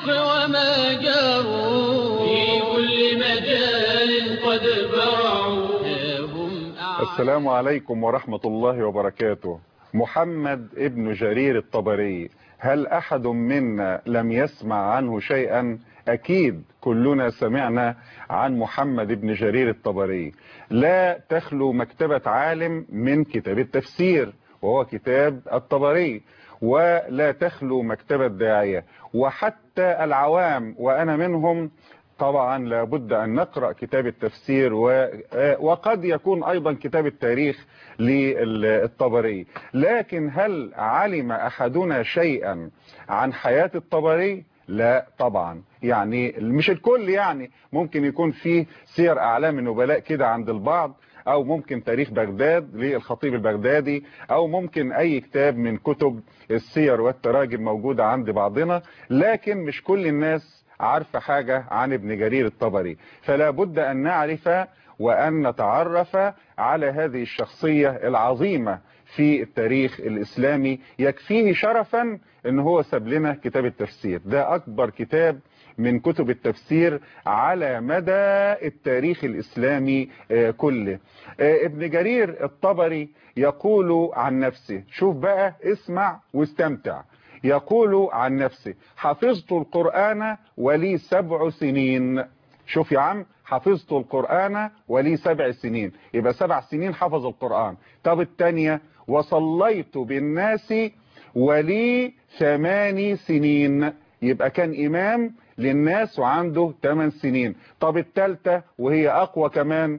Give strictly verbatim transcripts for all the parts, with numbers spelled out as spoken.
بالحق وما جاروا في كل مجال قد برعوا. السلام عليكم ورحمة الله وبركاته. محمد ابن جرير الطبري، هل أحد منا لم يسمع عنه شيئا؟ أكيد كلنا سمعنا عن محمد ابن جرير الطبري. لا تخلو مكتبة عالم من كتاب التفسير وهو كتاب الطبري، ولا تخلو مكتبة داعية، وحتى العوام وأنا منهم طبعا لابد أن نقرأ كتاب التفسير، وقد يكون أيضا كتاب التاريخ للطبري. لكن هل علم أحدنا شيئا عن حياة الطبري؟ لا طبعا، يعني مش الكل، يعني ممكن يكون فيه سير أعلام النبلاء كده عند البعض، أو ممكن تاريخ بغداد للخطيب البغدادي، أو ممكن أي كتاب من كتب السير والتراجم موجودة عند بعضنا، لكن مش كل الناس عارفة حاجة عن ابن جرير الطبري. فلا بد أن نعرف وأن نتعرف على هذه الشخصية العظيمة في التاريخ الإسلامي. يكفيه شرفا أن هو ساب لنا كتاب التفسير، ده أكبر كتاب من كتب التفسير على مدى التاريخ الإسلامي كله. ابن جرير الطبري يقول عن نفسه، شوف بقى، اسمع واستمتع، يقول عن نفسه: حفظت القرآن ولي سبع سنين. شوف يا عم، حفظت القرآن ولي سبع سنين، يبقى سبع سنين حفظ القرآن. طب التانية: وصليت بالناس ولي ثماني سنين، يبقى كان إمام للناس وعنده ثمان سنين. طب التالتة وهي أقوى كمان: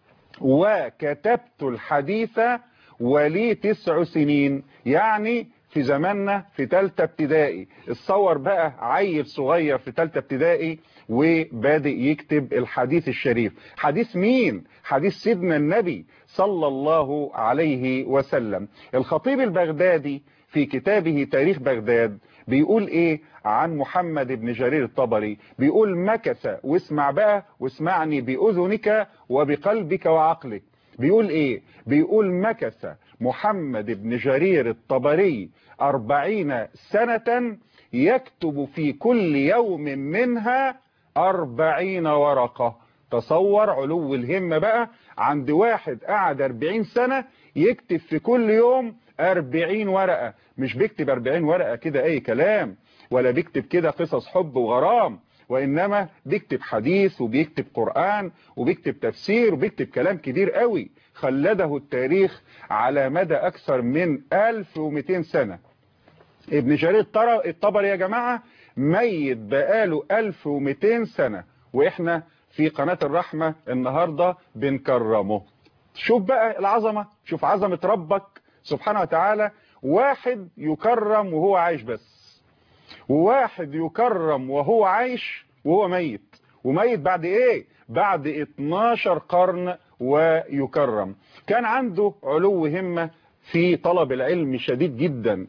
وكتبت الحديث ولي تسع سنين، يعني في زماننا في تالتة ابتدائي. اتصور بقى عيل صغير في تالتة ابتدائي وبادئ يكتب الحديث الشريف. حديث مين؟ حديث سيدنا النبي صلى الله عليه وسلم. الخطيب البغدادي في كتابه تاريخ بغداد بيقول ايه عن محمد بن جرير الطبري؟ بيقول: مكث، واسمع بقى واسمعني بأذنك وبقلبك وعقلك. بيقول ايه؟ بيقول: مكث محمد بن جرير الطبري أربعين سنة يكتب في كل يوم منها أربعين ورقة. تصور علو الهمة بقى عند واحد قعد أربعين سنة يكتب في كل يوم أربعين ورقة. مش بيكتب أربعين ورقة كده أي كلام، ولا بيكتب كده قصص حب وغرام، وإنما بيكتب حديث وبيكتب قرآن وبيكتب تفسير وبيكتب كلام كبير قوي خلده التاريخ على مدى أكثر من ألف ومئتين سنة. ابن جرير الطبري يا جماعة ميت بقاله ألف ومئتين سنة، وإحنا في قناة الرحمة النهاردة بنكرمه. شوف بقى العظمة، شوف عظمة ربك سبحانه وتعالى. واحد يكرم وهو عايش بس، وواحد يكرم وهو عايش وهو ميت. وميت بعد ايه؟ بعد اتناشر قرن ويكرم. كان عنده علو همة في طلب العلم شديد جدا.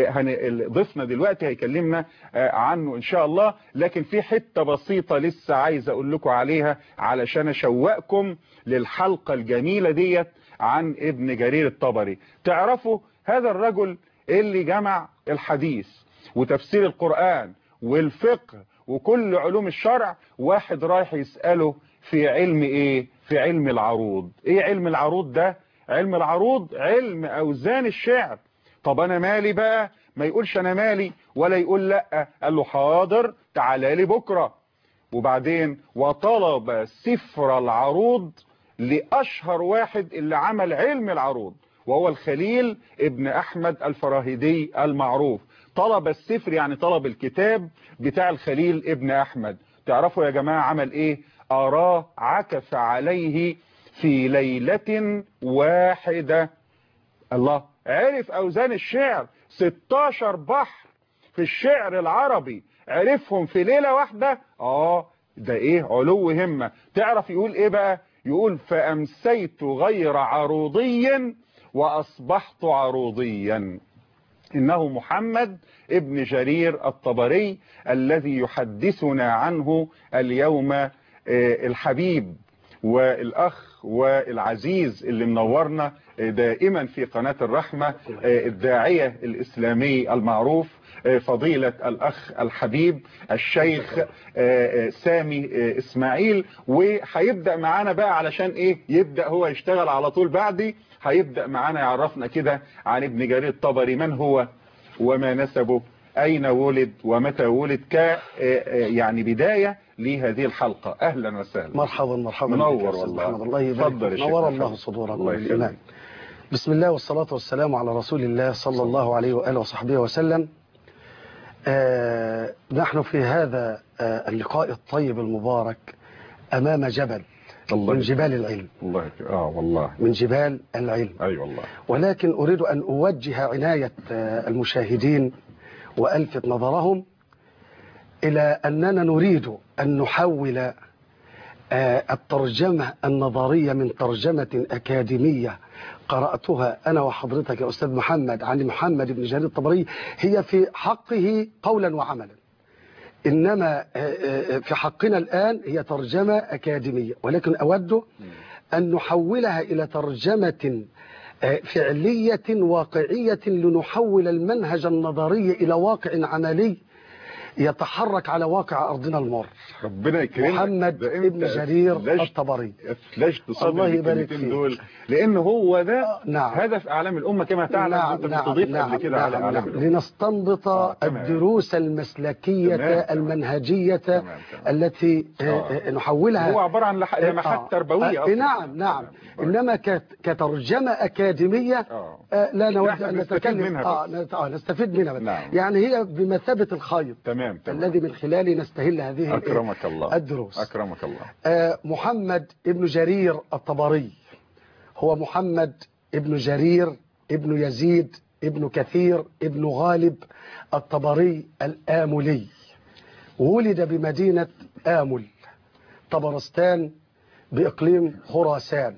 ضيفنا دلوقتي هيكلمنا عنه ان شاء الله، لكن في حتة بسيطة لسه عايز اقول لكم عليها علشان اشوقكم للحلقة الجميلة ديت عن ابن جرير الطبري. تعرفوا هذا الرجل اللي جمع الحديث وتفسير القرآن والفقه وكل علوم الشرع؟ واحد رايح يسأله في علم ايه؟ في علم العروض. ايه علم العروض ده؟ علم العروض علم اوزان الشعر. طب انا مالي بقى؟ ما يقولش انا مالي ولا يقول لا. قال له: حاضر، تعالى لي بكرة. وبعدين وطلب سفر العروض لاشهر واحد اللي عمل علم العروض، وهو الخليل ابن احمد الفراهيدي المعروف. طلب السفر يعني طلب الكتاب بتاع الخليل ابن احمد. تعرفوا يا جماعة عمل ايه؟ اراه، عكف عليه في ليلة واحدة. الله، عرف اوزان الشعر. ستاشر بحر في الشعر العربي عرفهم في ليلة واحدة. اه ده ايه علو همة. تعرف يقول ايه بقى؟ يقول: فامسيت غير عروضي واصبحت عروضيا. إنه محمد ابن جرير الطبري الذي يحدثنا عنه اليوم الحبيب والأخ والعزيز اللي منورنا دائما في قناة الرحمة الداعية الإسلامي المعروف فضيلة الأخ الحبيب الشيخ سامي إسماعيل، وهيبدأ معانا بقى علشان إيه يبدأ هو يشتغل على طول بعدي. هيبدأ معانا يعرفنا كده عن ابن جرير الطبري، من هو وما نسبه، أين ولد ومتى ولد، ك يعني بداية لهذه الحلقة. أهلا وسهلا. مرحبا مرحبا منور والله. الله يبارك فيك. نور الله صدوركم بالإيمان. بسم الله والصلاة والسلام على رسول الله صلى الله عليه وآله وصحبه وسلم. آه نحن في هذا آه اللقاء الطيب المبارك أمام جبل الله من جبال العلم. الله آه والله من جبال العلم. أي أيوة والله. ولكن أريد أن أوجه عناية آه المشاهدين وألفت نظرهم إلى أننا نريد أن نحول الترجمة النظرية من ترجمة أكاديمية قرأتها أنا وحضرتك يا أستاذ محمد عن محمد بن جرير الطبري، هي في حقه قولا وعملا، إنما في حقنا الآن هي ترجمة أكاديمية، ولكن أود أن نحولها إلى ترجمة فعلية واقعية لنحول المنهج النظري إلى واقع عملي يتحرك على واقع أرضنا المر. ربنا يكرمك. محمد ابن جرير الطبري. الله يبارك فيك دول، لأن هو ده آه نعم. هدف أعلام الأمة كما تعلم. نعم أنت نعم بتضيف نعم قبل كده نعم على أعلام نعم الأمة لنستنبط آه الدروس المسلكية تمام. المنهجية تمام. تمام. التي آه. نحولها. هو عبارة عن لمحات آه. تربوية آه. نعم نعم تمام. إنما كترجمة أكاديمية آه. آه لا نود أن نتكلم آه. آه. نستفيد منها نعم. يعني هي بمثابة الخيط تمام. تمام. الذي من خلاله نستهل هذه أكرمك الله. الدروس. أكرمك الله. آه محمد ابن جرير الطبري هو محمد ابن جرير ابن يزيد ابن كثير ابن غالب الطبري الآملي. ولد بمدينة آمل طبرستان بإقليم خراسان.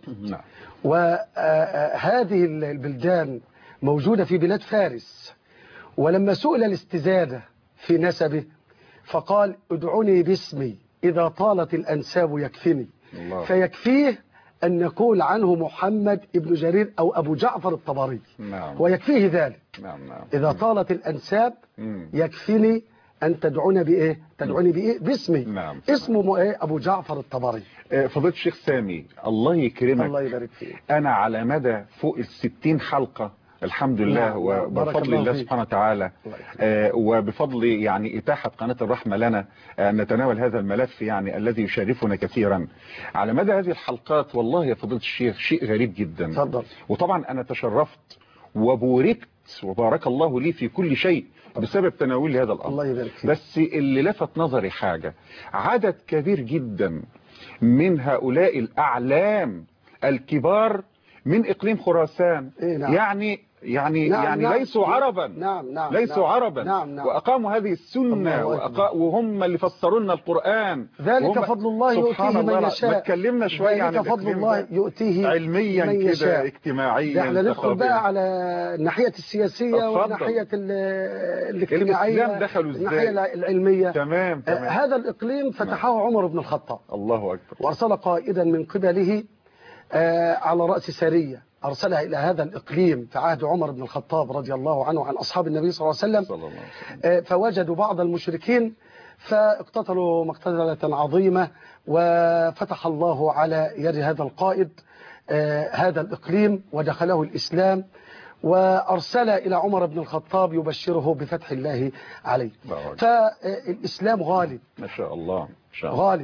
وهذه البلدان موجودة في بلاد فارس. ولما سئل الاستزادة في نسبه فقال ادعوني باسمي إذا طالت الأنساب يكفني. الله. فيكفيه أن نقول عنه محمد ابن جرير أو أبو جعفر الطبري. نعم. ويكفيه ذلك. نعم نعم. إذا طالت الأنساب يكفيني أن تدعوني بإيه؟ تدعوني بإيه؟ باسمي. نعم. اسمه إيه؟ أبو جعفر الطبري. فضيلة الشيخ سامي الله يكرمك. الله يبارك فيك. أنا على مدى فوق الستين حلقة الحمد لله نعم. وبفضل الله سبحانه وتعالى آه وبفضل يعني إتاحة قناة الرحمة لنا أن آه نتناول هذا الملف يعني الذي يشرفنا كثيرا على مدى هذه الحلقات. والله يا فضيلة الشيخ شيء غريب جدا. فضل. وطبعا أنا تشرفت وبوركت وبارك الله لي في كل شيء بسبب تناولي هذا الأمر. الله يبارك فيك. بس اللي لفت نظري حاجة، عدد كبير جدا من هؤلاء الأعلام الكبار من إقليم خراسان. إيه نعم. يعني يعني نعم يعني نعم ليسوا عربا. نعم نعم ليسوا نعم عربا. نعم نعم وأقاموا هذه السنة وأقا... وهم اللي فسروا لنا القرآن. ذلك فضل الله يؤتيه من يشاء. ما اتكلمنا شوية عن ذلك فضل الله يؤتيه علميا من يشاء. كده اجتماعيا. احنا ندخل بقى على الناحية السياسية والناحية الاجتماعية الناحية العلمية. تمام تمام. آه هذا الإقليم فتحه عمر بن الخطاب. الله أكبر. وأرسل قائدا من قبله آه على رأس سرية أرسلها إلى هذا الإقليم في عهد عمر بن الخطاب رضي الله عنه عن أصحاب النبي صلى الله عليه وسلم. فوجدوا بعض المشركين فاقتتلوا مقتتلة عظيمة وفتح الله على يد هذا القائد هذا الإقليم ودخله الإسلام وأرسل إلى عمر بن الخطاب يبشره بفتح الله عليه. فالإسلام غالب ما شاء الله غالب.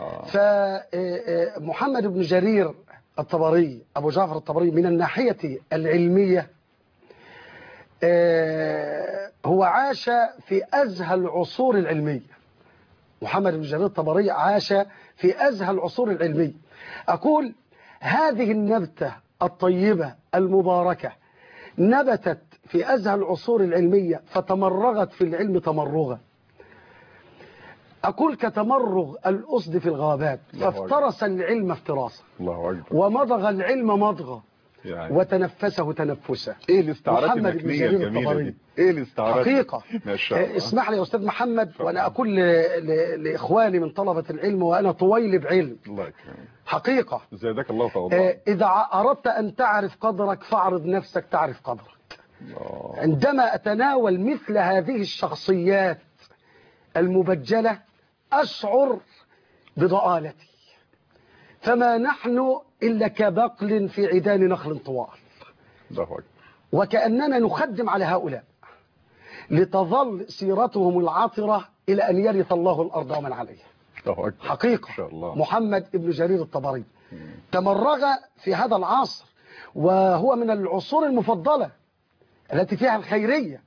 فمحمد بن جرير الطبري أبو جعفر الطبري من الناحية العلمية هو عاش في أزهى العصور العلمية. محمد بن جرير الطبري عاش في أزهى العصور العلمية. أقول هذه النبتة الطيبة المباركة نبتت في أزهى العصور العلمية فتمرغت في العلم تمرغا. أقول كتمرغ الأسد في الغابات فافترس العلم افتراسا الله أكبر. ومضغ العلم مضغا يعني. وتنفسه تنفسه. ايه الاستعارات محمد بن المكنية جرير الجميلة الطبري. دي؟ ايه الاستعارات؟ حقيقة. ما شاء الله. اسمح لي يا أستاذ محمد، وأنا أقول ل... ل... لإخواني من طلبة العلم وأنا طويل بعلم. الله يكرمك. حقيقة. زادك الله فضلا. إذا أردت أن تعرف قدرك فاعرض نفسك تعرف قدرك. الله. عندما أتناول مثل هذه الشخصيات المبجلة أشعر بضآلتي، فما نحن إلا كبقل في عيدان نخل طوال، وكأننا نخدم على هؤلاء لتظل سيرتهم العطرة إلى أن يرث الله الأرض ومن عليها. حقيقة. شاء الله. محمد بن جرير الطبري تمرغ في هذا العصر، وهو من العصور المفضلة التي فيها الخيرية.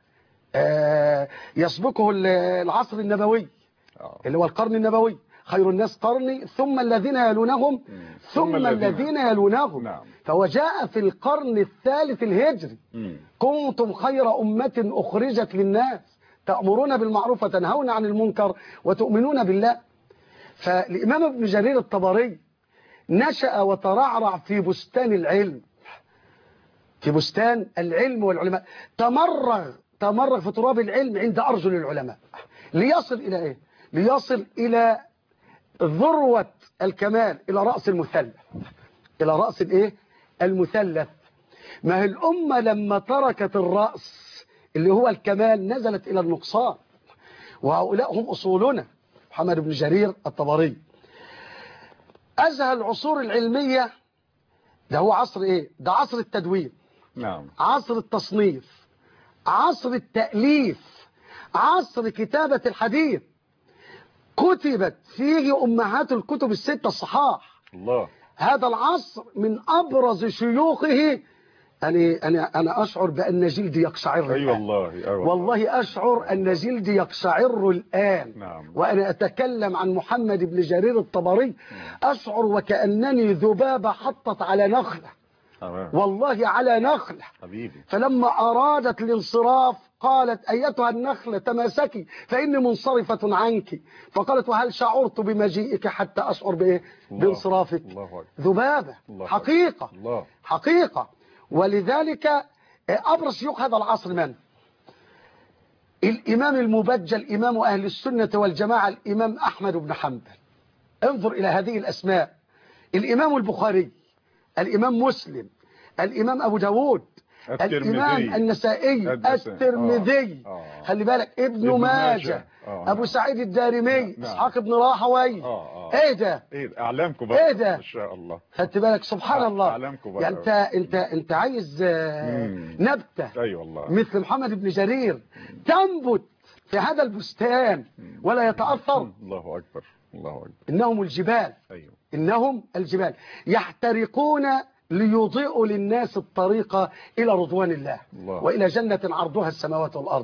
يسبقه العصر النبوي اللي هو القرن النبوي، خير الناس قرني ثم الذين يلونهم ثم الذين يلونهم. نعم. فهو جاء في القرن الثالث الهجري. مم. كنتم خير أمة أخرجت للناس تأمرون بالمعروف وتنهون عن المنكر وتؤمنون بالله. فالإمام ابن جرير الطبري نشأ وترعرع في بستان العلم، في بستان العلم والعلماء. تمرغ تمرغ في تراب العلم عند أرجل العلماء، ليصل إلى إيه؟ ليصل إلى ذروة الكمال، إلى رأس المثلث، إلى رأس الإيه؟ المثلث. ما هي الأمة لما تركت الرأس اللي هو الكمال نزلت إلى النقصان، وهؤلاء هم أصولنا. محمد بن جرير الطبري أزهى العصور العلمية. ده هو عصر إيه؟ ده عصر التدوين. نعم. عصر التصنيف، عصر التأليف، عصر كتابة الحديث. كتبت فيه أمهات الكتب الستة الصحاح. الله. هذا العصر من أبرز شيوخه. أنا أنا أنا أشعر بأن جلدي يقشعر. أي والله. أي والله. والله أشعر أن جلدي يقشعر الآن. نعم. وأنا أتكلم عن محمد بن جرير الطبري أشعر وكأنني ذبابة حطت على نخلة. والله على نخلة. حبيبي. فلما أرادت الانصراف قالت أيتها النخلة تماسكي فإني منصرفة عنك. فقالت وهل شعرت بمجيئك حتى أشعر بإيه؟ بانصرافك. ذبابة. الله. حقيقة. الله. حقيقة. ولذلك أبرز شيوخ هذا العصر من؟ الإمام المبجل إمام أهل السنة والجماعة الإمام أحمد بن حنبل. انظر إلى هذه الأسماء: الإمام البخاري، الإمام مسلم، الإمام أبو داود، الإمام النسائي، الترمذي، آه. آه. خلي بالك ابن ماجه، آه. أبو سعيد الدارمي، إسحاق بن راهويه. آه. آه. إيه ده؟ إيه أعلام كبار. إيه ده؟ ما شاء الله. خدت بالك؟ سبحان الله. أعلام كبار. يعني أنت أنت أنت عايز نبتة. أي والله. مثل محمد بن جرير تنبت في هذا البستان ولا يتأثر. الله أكبر. الله أكبر. إنهم الجبال. أيوه. إنهم الجبال يحترقون ليضيئوا للناس الطريق إلى رضوان الله, الله وإلى جنة عرضها السماوات والأرض.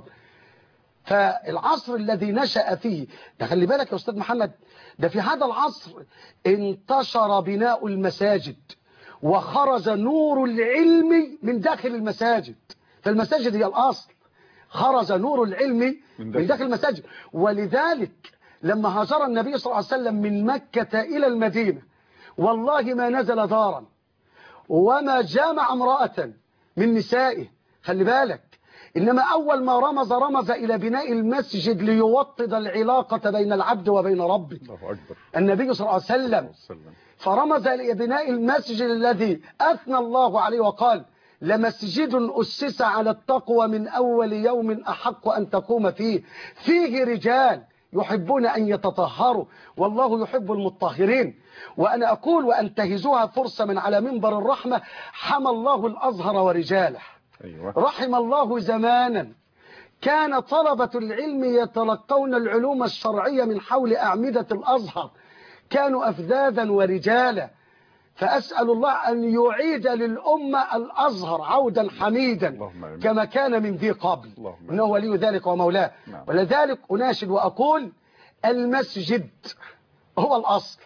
فالعصر الذي نشأ فيه ده، خلي بالك يا أستاذ محمد، ده في هذا العصر انتشر بناء المساجد وخرج نور العلم من داخل المساجد. فالمساجد هي الأصل. خرج نور العلم من داخل المساجد. ولذلك لما هاجر النبي صلى الله عليه وسلم من مكة إلى المدينة والله ما نزل دارا وما جامع امرأة من نسائه. خلي بالك، إنما أول ما رمز رمز إلى بناء المسجد ليوطد العلاقة بين العبد وبين ربه. الله أكبر. النبي صلى الله عليه وسلم فرمز إلى بناء المسجد الذي أثنى الله عليه وقال لمسجد أسس على التقوى من أول يوم أحق أن تقوم فيه فيه رجال يحبون أن يتطهروا والله يحب المطهرين. وأنا أقول وأنتهزها فرصة من على منبر الرحمة: حمى الله الأزهر ورجاله. أيوة. رحم الله زمانا كان طلبة العلم يتلقون العلوم الشرعية من حول أعمدة الأزهر، كانوا أفذاذا ورجالا. فأسأل الله أن يعيد للأمة الأزهر عودا حميدا كما كان من ذي قبل، إنه ولي ذلك ومولاه. نعم. ولذلك أناشد وأقول المسجد هو الأصل،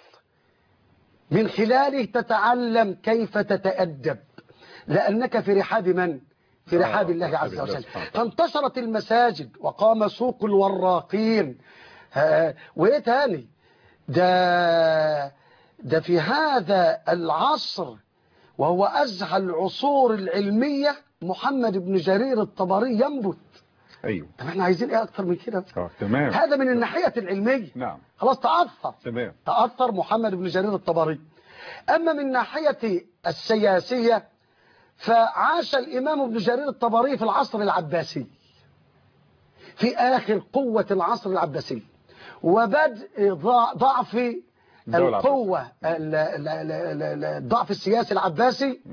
من خلاله تتعلم كيف تتأدب، لأنك في رحاب من؟ في رحاب الله عز وجل. فانتشرت المساجد وقام سوق الوراقين. وإيه تاني؟ ده ده في هذا العصر وهو أزهى العصور العلمية محمد بن جرير الطبري ينبت. ايوه. طب احنا عايزين ايه اكتر من كده؟ اه تمام. هذا من الناحية العلمية. نعم. خلاص تأثر. تمام. تأثر محمد بن جرير الطبري. أما من ناحية السياسية فعاش الإمام ابن جرير الطبري في العصر العباسي، في آخر قوة العصر العباسي وبدء ضعف القوة الضعف السياسي العباسي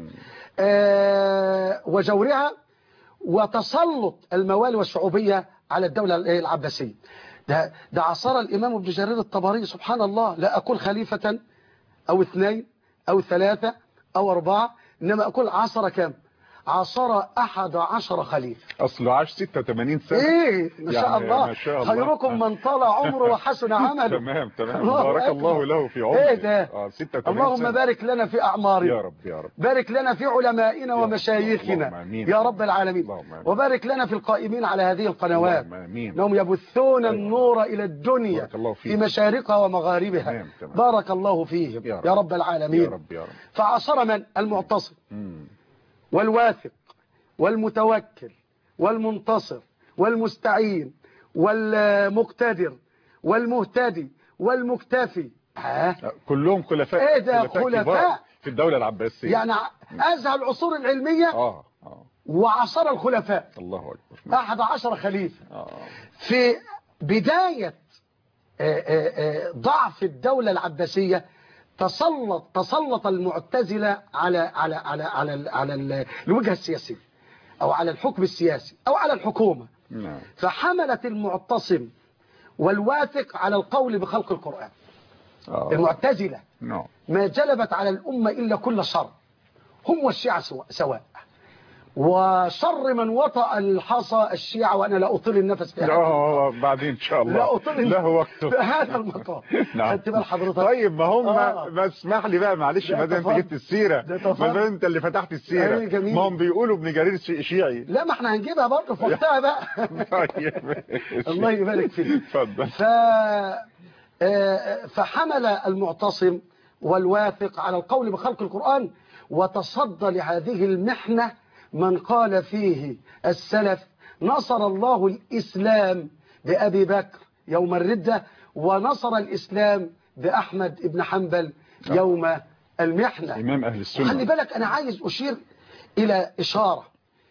وجورها وتسلط الموالي والشعوبية على الدولة العباسية. ده, ده عصر الإمام ابن جرير الطبري سبحان الله، لا أقول خليفة أو اثنين أو ثلاثة أو أربعة، إنما أقول عصر كم؟ عصر أحد عشر خليفة. أصله عاش ستة وثمانين سنة. إيه ما شاء, يعني الله. ما شاء الله. خيركم من طال عمره وحسن عمله. تمام تمام. بارك الله له في عمره. إيه ده؟ آه ستة وثمانين اللهم سنة. بارك لنا في أعمارنا. يا رب يا رب. بارك لنا في علمائنا ومشايخنا يا رب العالمين. وبارك لنا في القائمين على هذه القنوات انهم يبثون النور إلى الدنيا في مشارقها ومغاربها. تمام تمام. بارك الله فيهم يا رب, يا رب العالمين. يا رب يا رب. فعصر من؟ المعتصم والواثق والمتوكل والمنتصر والمستعين والمقتدر والمهتدي والمكتفي. ها كلهم خلفاء. ايه ده؟ خلفاء في الدولة العباسية، يعني أزهى العصور العلمية. اه اه وعصر الخلفاء. الله أكبر. أحد عشر خليفة. آه. في بداية ضعف الدولة العباسية تسلط تسلط المعتزلة على على على على على الوجهة السياسية أو على الحكم السياسي أو على الحكومة. نعم. فحملت المعتصم والواثق على القول بخلق القرآن. آه. المعتزلة نعم. ما جلبت على الأمة إلا كل شر، هم والشيعة سواء، وشر من وطأ الحصى الشيعة. وأنا لا أطيل النفس في هذا اه بعدين إن شاء الله. لا أطيل له وقته في هذا المقام. نعم. خدت بال حضرتك؟ طيب ما هم آه. ما اسمح لي بقى معلش، ما دام انت جبت السيرة، ما دام انت اللي فتحت السيرة، ما هم بيقولوا ابن جرير شيعي. لا ما احنا هنجيبها برضه في وقتها بقى. طيب الله يبارك فيك. اتفضل. ف فحمل المعتصم والواثق على القول بخلق القرآن، وتصدى لهذه المحنة من قال فيه السلف: نصر الله الإسلام بأبي بكر يوم الردة، ونصر الإسلام بأحمد بن حنبل يوم المحنة. إمام أهل السنة. خلي بالك أنا عايز أشير إلى إشارة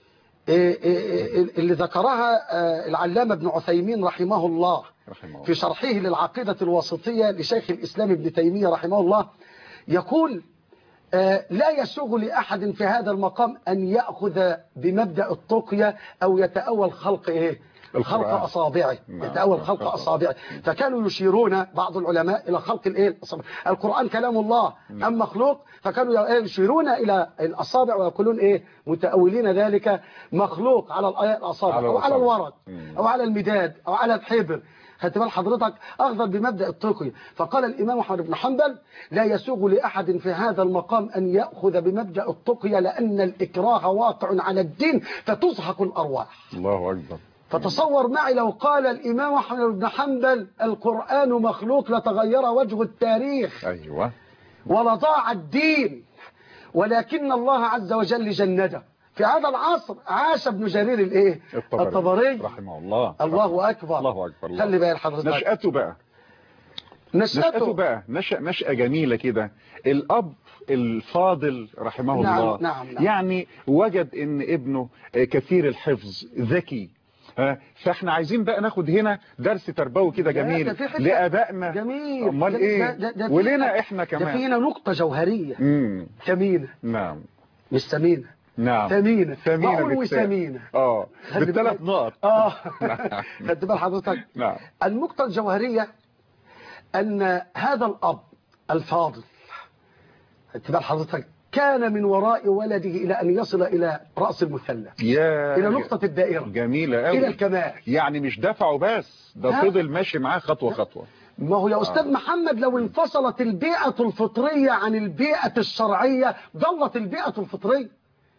اللي ذكرها العلامة ابن عثيمين رحمه الله في شرحه للعقيدة الواسطية لشيخ الإسلام ابن تيمية رحمه الله. يقول: لا يسوغ لأحد في هذا المقام أن يأخذ بمبدأ التقية أو يتأول خلق إيه؟ خلق أصابعه. يتأول خلق أصابعه. فكانوا يشيرون بعض العلماء إلى خلق الإيه؟ القرآن كلام الله أم مخلوق، فكانوا يشيرون إلى الأصابع ويقولون إيه؟ متأولين ذلك مخلوق على الأصابع أو على الورق أو على المداد أو على الحبر. خدت بال حضرتك؟ أخذا بمبدأ التقية. فقال الإمام أحمد بن حنبل: لا يسوغ لأحد في هذا المقام أن يأخذ بمبدأ التقية، لأن الإكراه واقع على الدين فتزهق الأرواح. الله أكبر. فتصور معي لو قال الإمام أحمد بن حنبل القرآن مخلوق لتغير وجه التاريخ. أيوة. ولضاع الدين، ولكن الله عز وجل جنده. في هذا العصر عاش ابن جرير الايه؟ الطبري, الطبري رحمه الله. الله أكبر. الله أكبر. خلي بقى حضرتك نشأته بقى نشأته, نشأته بقى نشأ نشأة جميلة كده. الأب الفاضل رحمه نعم الله نعم نعم. يعني وجد ان ابنه كثير الحفظ ذكي. فاحنا عايزين بقى ناخد هنا درس تربوي كده جميل لآبائنا. جميل. امال ايه ده ده ولنا احنا كمان. ده فينا نقطة جوهرية ثمينة. نعم. مش ثمينة. نعم. ثمينة. ثمينة وثمينة. اه بالثلاث نقط. اه خدت بال حضرتك؟ نعم. النقطة الجوهرية ان هذا الاب الفاضل، خدت بال حضرتك، كان من وراء ولده إلى أن يصل إلى رأس المثلث، إلى نقطة الدائرة. جميلة قوي. إلى الكمال. يعني مش دفعه بس، ده فضل ماشي معاه خطوة خطوة. ما هو يا أستاذ آه. محمد لو انفصلت البيئة الفطرية عن البيئة الشرعية ضلت البيئة الفطرية.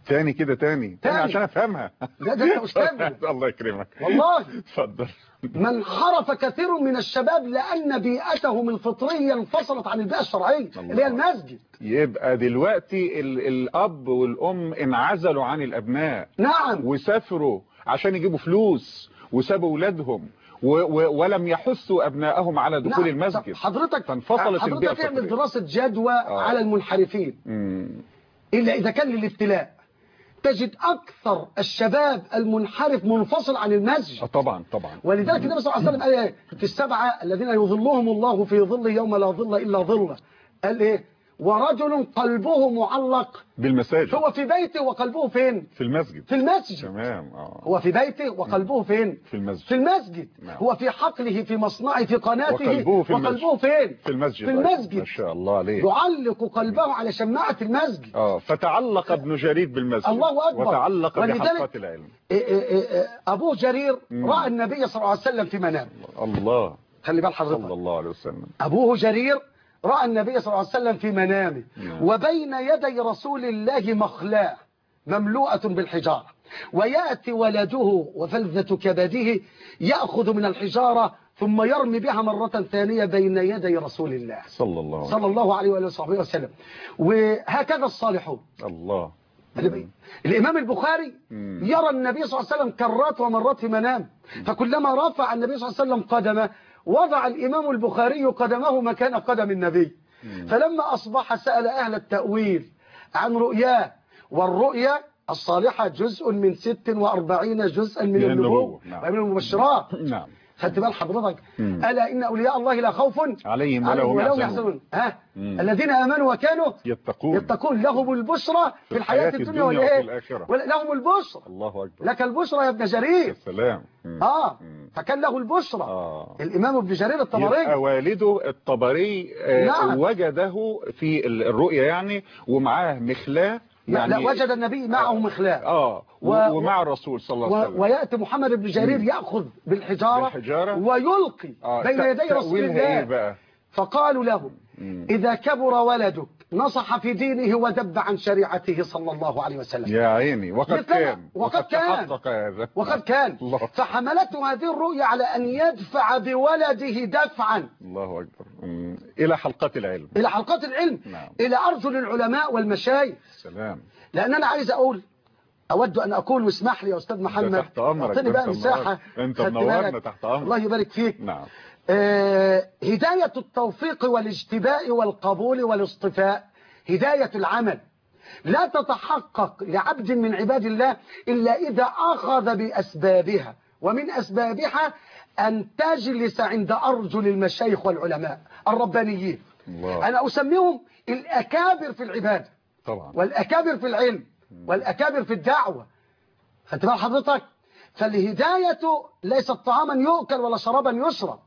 تاني كده تاني تاني عشان افهمها. لا ده انت استاذ. الله يكرمك والله. اتفضل. من حرف كثير من الشباب لان بيئتهم الفطريه انفصلت عن البيئه الشرعيه اللي هي المسجد. يبقى دلوقتي ال الاب والام انعزلوا عن الابناء. نعم. وسافروا عشان يجيبوا فلوس وسابوا اولادهم و و ولم يحثوا ابنائهم على دخول نعم. المسجد. حضرتك فانفصلت البيئه. حضرتك تعمل دراسه جدوى آه. على المنحرفين. مم. الا اذا كان للابتلاء تجد أكثر الشباب المنحرف منفصل عن المسجد. آه طبعا طبعا. ولذلك النبي صلى الله عليه وسلم قال ايه في السبعة الذين يظلهم الله في ظله يوم لا ظل إلا ظله، قال ايه؟ ورجل قلبه معلق بالمساجد. هو في بيته وقلبه فين؟ في المسجد. في المسجد. تمام. اه هو في بيته وقلبه فين؟ في المسجد. في المسجد. نعم. هو في حقله في مصنعه في قناته وقلبه في وقلبه فين؟ في المسجد. في المسجد. ما شاء الله عليه. يعلق قلبه على شماعة المسجد. اه فتعلق ابن جرير بالمسجد. الله أكبر. وتعلق بحلقات العلم. إيه إيه إيه أبوه جرير مم. رأى النبي صلى الله عليه وسلم في منام. الله. خلي بال حضرتك. صلى الله عليه وسلم. أبوه جرير رأى النبي صلى الله عليه وسلم في منامه. مم. وبين يدي رسول الله مخلاة مملوءة بالحجارة، ويأتي ولده وفلذة كبده يأخذ من الحجارة ثم يرمي بها مرة ثانية بين يدي رسول الله صلى الله عليه صلى الله عليه وآله وصحبه وسلم. وهكذا الصالحون. الله. الإمام البخاري مم. يرى النبي صلى الله عليه وسلم كرات ومرات في منام، فكلما رفع النبي صلى الله عليه وسلم قدمه وضع الإمام البخاري قدمه مكان قدم النبي. مم. فلما أصبح سأل أهل التأويل عن رؤياه، والرؤيا الصالحة جزء من ست وأربعين جزءا من النبوة ومن المبشرات. نعم. خدت بال حضرتك؟ ألا إن أولياء الله لا خوف عليهم ولا هم يحزنون. ها الذين آمنوا وكانوا يتقون يتقون لهم البشرى في الحياة الدنيا والآخرة. لهم البشرى. الله أكبر. لك البشرى يا ابن جرير. السلام. آه فكان له البشرى. آه. الإمام ابن جرير الطبري والده الطبري آه نعم. وجده في الرؤيا يعني ومعاه مخلاة يعني لا وجد النبي معه مخلاة اه و... ومع الرسول صلى الله عليه وسلم. ويأتي محمد بن جرير يأخذ بالحجارة, بالحجارة ويلقي آه. بين يدي رسول الله. إيه بقى؟ فقالوا له مم. إذا كبر ولدك نصح في دينه ودب عن شريعته صلى الله عليه وسلم. يا عيني وقد كان وقد كان وقد كان فحملته هذه الرؤيا على أن يدفع بولده دفعا. الله أكبر. مم. إلى حلقات العلم. إلى حلقات العلم. نعم. إلى أرجل العلماء والمشايخ. سلام. لأن أنا عايز أقول أود أن أقول واسمح لي يا أستاذ محمد تحت أمرك. أعطني بقى مساحة. أنت منورنا تحت أمرك. الله يبارك فيك. نعم. آه هداية التوفيق والاجتباء والقبول والاصطفاء هداية العمل لا تتحقق لعبد من عباد الله إلا إذا أخذ بأسبابها، ومن أسبابها أن تجلس عند أرجل المشايخ والعلماء الربانيين. الله. أنا أسميهم الأكابر في العبادة طبعا. والأكابر في العلم والأكابر في الدعوة. خدت بال حضرتك؟ فالهداية ليست طعاما يؤكل ولا شرابا يشرب،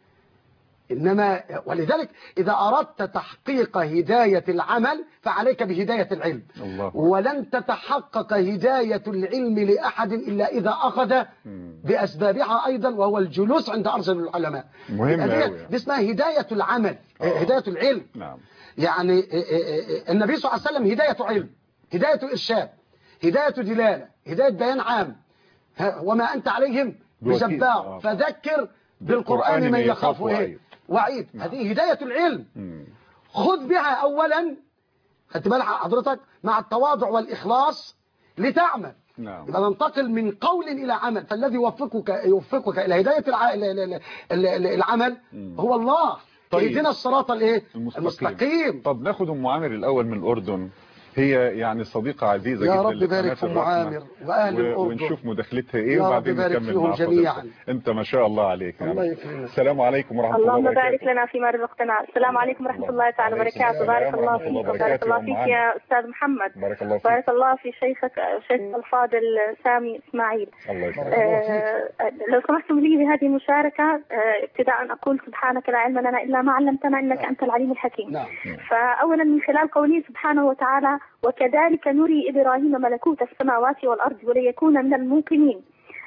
إنما ولذلك إذا أردت تحقيق هداية العمل فعليك بهداية العلم. الله. ولن تتحقق هداية العلم لأحد إلا إذا أخذ بأسبابها أيضا، وهو الجلوس عند أرجل العلماء. مهم دي, دي اسمها هداية العمل. أوه. هداية العلم. نعم. يعني النبي صلى الله عليه وسلم هداية علم، هداية إرشاد، هداية دلالة، هداية بيان عام. وما أنت عليهم بجبار فذكر بالقرآن من يخاف إيه وعيد. نعم. هذه هداية العلم. مم. خذ بها أولا، خدت بالك حضرتك، مع التواضع والإخلاص لتعمل. نعم. يبقى ننتقل من قول إلى عمل، فالذي يوفقك يوفقك إلى هداية الع... العمل مم. هو الله. طيب. اهدنا الصراط الايه المستقيم. المستقيم. طب ناخد ام عامر الأول من الأردن، هي يعني صديقة عزيزة يا جدا. رب بارك في ام عامر واهل الاردن ونشوف مداخلتها ايه وبعدين نكمل مع جميعا. انت ما شاء الله عليك. الله يكرمك. السلام عليكم ورحمه الله وبركاته. اللهم بارك لنا فيما رزقتنا. السلام عليكم ورحمه الله تعالى وبركاته. بارك الله فيك وبارك الله فيك يا استاذ محمد. بارك الله فيك. بارك الله في شيخك شيخ الفاضل سامي اسماعيل. الله يكرمك. آه لو سمحتم لي بهذه المشاركه آه ابتداء اقول سبحانك لا علم لنا الا ما علمتنا انك انت العليم الحكيم. نعم. فاولا من خلال قوله سبحانه وتعالى وكذلك نري إبراهيم ملكوت السماوات والأرض وليكون من الموقنين،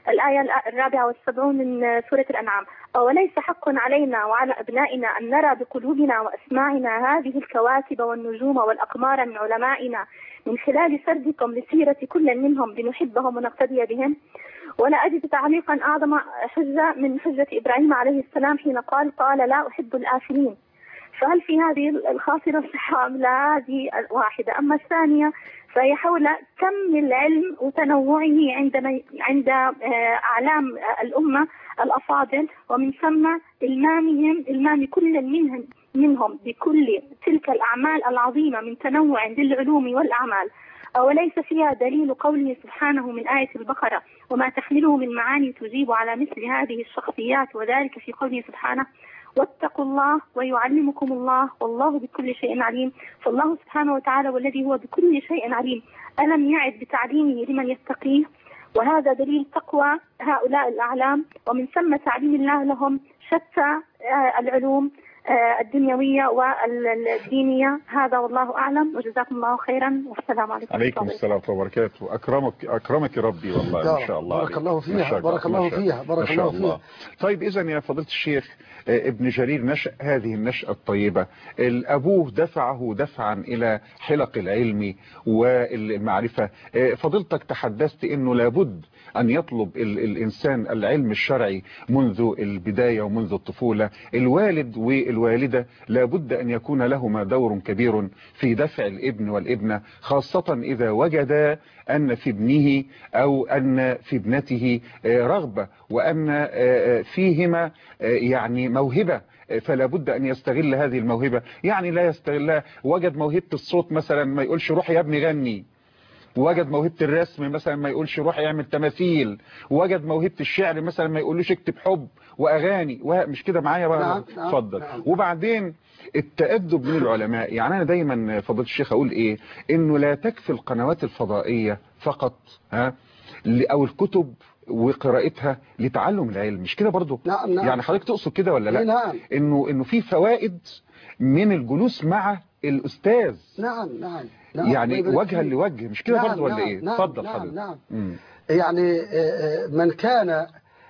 الآية الرابعة والسبعون من سورة الأنعام. وليس حق علينا وعلى أبنائنا أن نرى بقلوبنا وأسماعنا هذه الكواكب والنجوم والأقمار من علمائنا من خلال سردكم لسيرة كل منهم لنحبهم ونقتدي بهم. ولا أجد تعليقا أعظم حجة من حجة إبراهيم عليه السلام حين قال قال لا أحب الآفلين. فهل في هذه الخاصرة صحة أم لا؟ هذه واحدة. أما الثانية فهي حول كم العلم وتنوعه عند عند أعلام الأمة الأفاضل، ومن ثم إلمامهم إلمام كل منهم منهم بكل تلك الأعمال العظيمة من تنوع للعلوم والأعمال. أوليس فيها دليل قوله سبحانه من آية البقرة وما تحمله من معاني تجيب على مثل هذه الشخصيات، وذلك في قوله سبحانه واتقوا الله ويعلمكم الله والله بكل شيء عليم. فالله سبحانه وتعالى والذي هو بكل شيء عليم ألم يعد بتعليمه لمن يتقيه؟ وهذا دليل تقوى هؤلاء الأعلام، ومن ثم تعليم الله لهم شتى العلوم الدنيوية والدينية. هذا والله أعلم، وجزاكم الله خيرا والسلام عليكم. عليكم السلام ورحمة الله وبركاته. أكرمك أكرمك ربي والله ما شاء الله. بارك الله فيها بارك الله فيها بارك الله فيها. طيب إذا يا فضيلة الشيخ ابن جرير نشأ هذه النشأة الطيبة، الأبوه دفعه دفعا إلى حلق العلم والمعرفة. فضيلتك تحدثت إنه لابد أن يطلب الإنسان العلم الشرعي منذ البداية ومنذ الطفولة. الوالد والوالدة لابد أن يكون لهما دور كبير في دفع الابن والابنة، خاصة إذا وجد أن في ابنه أو أن في ابنته رغبة وأن فيهما يعني موهبة، فلا بد أن يستغل هذه الموهبة. يعني لا يستغلها، وجد موهبة الصوت مثلا ما يقولش روح يا ابني غني، وجد موهبة الرسم مثلا ما يقولش روح يعمل تماثيل، وجد موهبة الشعر مثلا ما يقولوش اكتب حب وأغاني، مش كده معايا بقى؟ اتفضل. نعم. وبعدين التأدب من العلماء. يعني أنا دايما فضيلة الشيخ أقول إيه، إنه لا تكفي القنوات الفضائية فقط ها أو الكتب وقراءتها لتعلم العلم، مش كده برضو؟ نعم نعم. يعني حضرتك تقصد كده ولا لا؟ نعم. إنه إنه في فوائد من الجلوس مع الأستاذ. نعم نعم. نعم. يعني وجها لوجه، مش كده؟ نعم برضو ولا نعم. إيه؟ نعم. اتفضل نعم. حضرتك. نعم. نعم. يعني من كان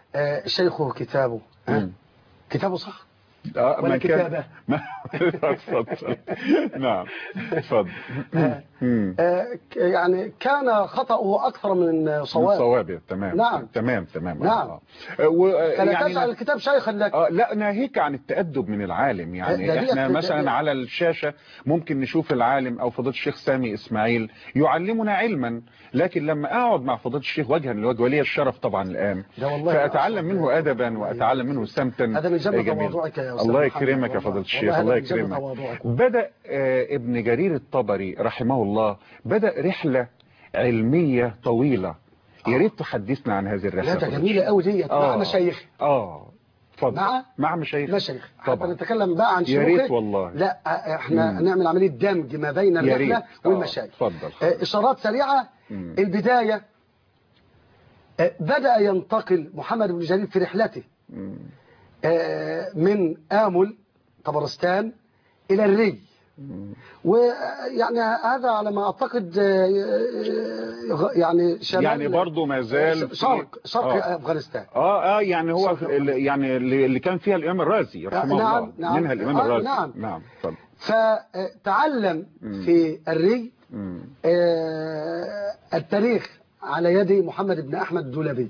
شيخه كتابه كتابه صح اه ولا كتابه؟ اتفضل. نعم اتفضل. يعني كان خطأه أكثر من صواب. صوابه. تمام. نعم تمام تمام. نعم. آه. و... فلا يعني تجعل الكتاب شيخا لك. آه لا، ناهيك عن التأدب من العالم. يعني احنا مثلا على الشاشة ممكن نشوف العالم او فضيلة الشيخ سامي اسماعيل يعلمنا علما، لكن لما اقعد مع فضيلة الشيخ وجها لوجه، ولي الشرف طبعا الان، فاتعلم منه ادبا واتعلم منه سمتا. هذا من جنة تواضعك يا الله يكرمك يا فضيلة الشيخ، الله يكرمك. بدأ آه ابن جرير الطبري رحمه الله بدأ رحلة علمية طويلة. يا ريت تحدثنا عن هذه الرحلة. لا جميلة قوي ديت. مع مشايخ. اه اتفضل. مع مع مشايخ. مشايخ حتى نتكلم بقى عن شيوخ. يا ريت والله. لا احنا مم. نعمل عملية دمج ما بين الرحلة والمشايخ. اتفضل. آه اشارات سريعة. مم. البداية آه بدأ ينتقل محمد بن جرير في رحلته آه من آمل طبرستان إلى الري، ويعني هذا على ما أعتقد يعني شمال، يعني برضه ما زال شرق شرق آه. أفغانستان. اه اه يعني هو يعني اللي كان فيها الإمام الرازي رحمه نعم الله. نعم منها الإمام آه الرازي. نعم نعم. طبعا. فتعلم في الري آه التاريخ على يد محمد بن أحمد الدولابي،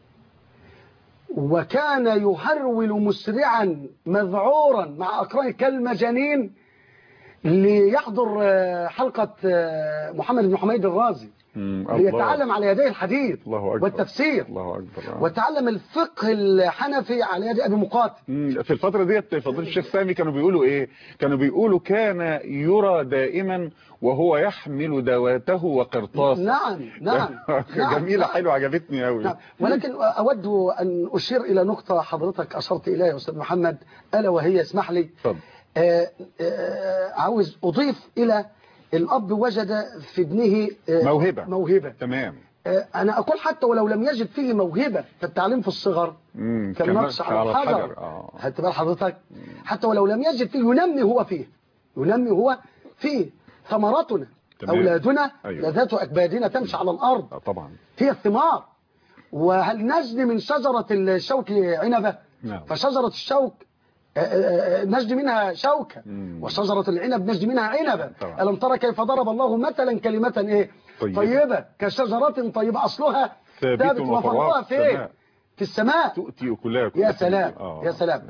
وكان يهرول مسرعا مذعورا مع أقرانه كالمجانين ليحضر حلقة محمد بن حميد الرازي ليتعلم على يديه الحديث والتفسير. الله أكبر. وتعلم الفقه الحنفي على يد أبي مقاتل. في الفترة ديت فضيلة الشيخ سامي كانوا بيقولوا إيه؟ كانوا بيقولوا كان يرى دائما وهو يحمل دواته وقرطاسه. نعم نعم. جميلة حلوة عجبتني قوي. نعم. ولكن أود أن أشير إلى نقطة حضرتك أشرت إليها يا أستاذ محمد، ألا وهي اسمح لي. اتفضل. آه آه عاوز أضيف إلى الأب وجد في ابنه آه موهبة. موهبة. تمام. آه أنا أقول حتى ولو لم يجد فيه موهبة، فالتعليم في الصغر كالنقش على الحجر. هات بال حضرتك. حتى ولو لم يجد فيه ينمي هو فيه ينمي هو فيه ثمراتنا. تمام. أولادنا أيوة. لذات أكبادنا تمشي على الأرض. طبعا. هي الثمار. وهل نجني من شجرة الشوك عنبة؟ نعم. فشجرة الشوك نجد منها شوكة، وشجرة العنب نجد منها عنبة. ألم ترى كيف ضرب الله مثلا كلمة إيه؟ طيبة, طيبة كشجرة طيبة أصلها ثابت وفرعها في في السماء تؤتي أكلها. يا سلام آه. يا سلام.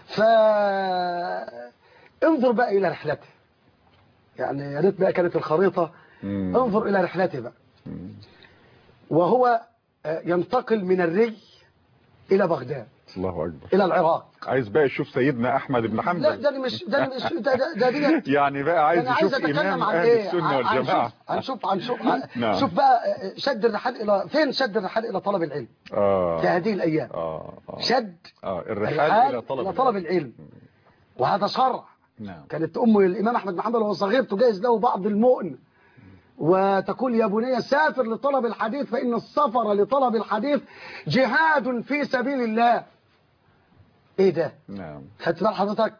فانظر بقى إلى رحلته، يعني يا ريت بقى كانت الخريطة. مم. انظر إلى رحلته بقى. مم. وهو ينتقل من الري إلى بغداد. الله أكبر. إلى العراق. عايز بقى يشوف سيدنا أحمد بن حنبل. لا ده مش ده مش ده ده, ده يعني بقى عايز يشوف إمام أهل إيه؟ السنة والجماعة. هنشوف هنشوف نعم. شوف بقى شد الرحال إلى فين؟ شد الرحال إلى طلب العلم. آه. في هذه الأيام. آه. آه. شد آه. الرحال إلى طلب, إلى طلب العلم. وهذا شرع. نعم. كانت أم الإمام أحمد بن حنبل وهو صغير تجهز له بعض المؤن، وتقول يا بني سافر لطلب الحديث فإن السفر لطلب الحديث جهاد في سبيل الله. ايه ده؟ نعم. خدت بال حضرتك؟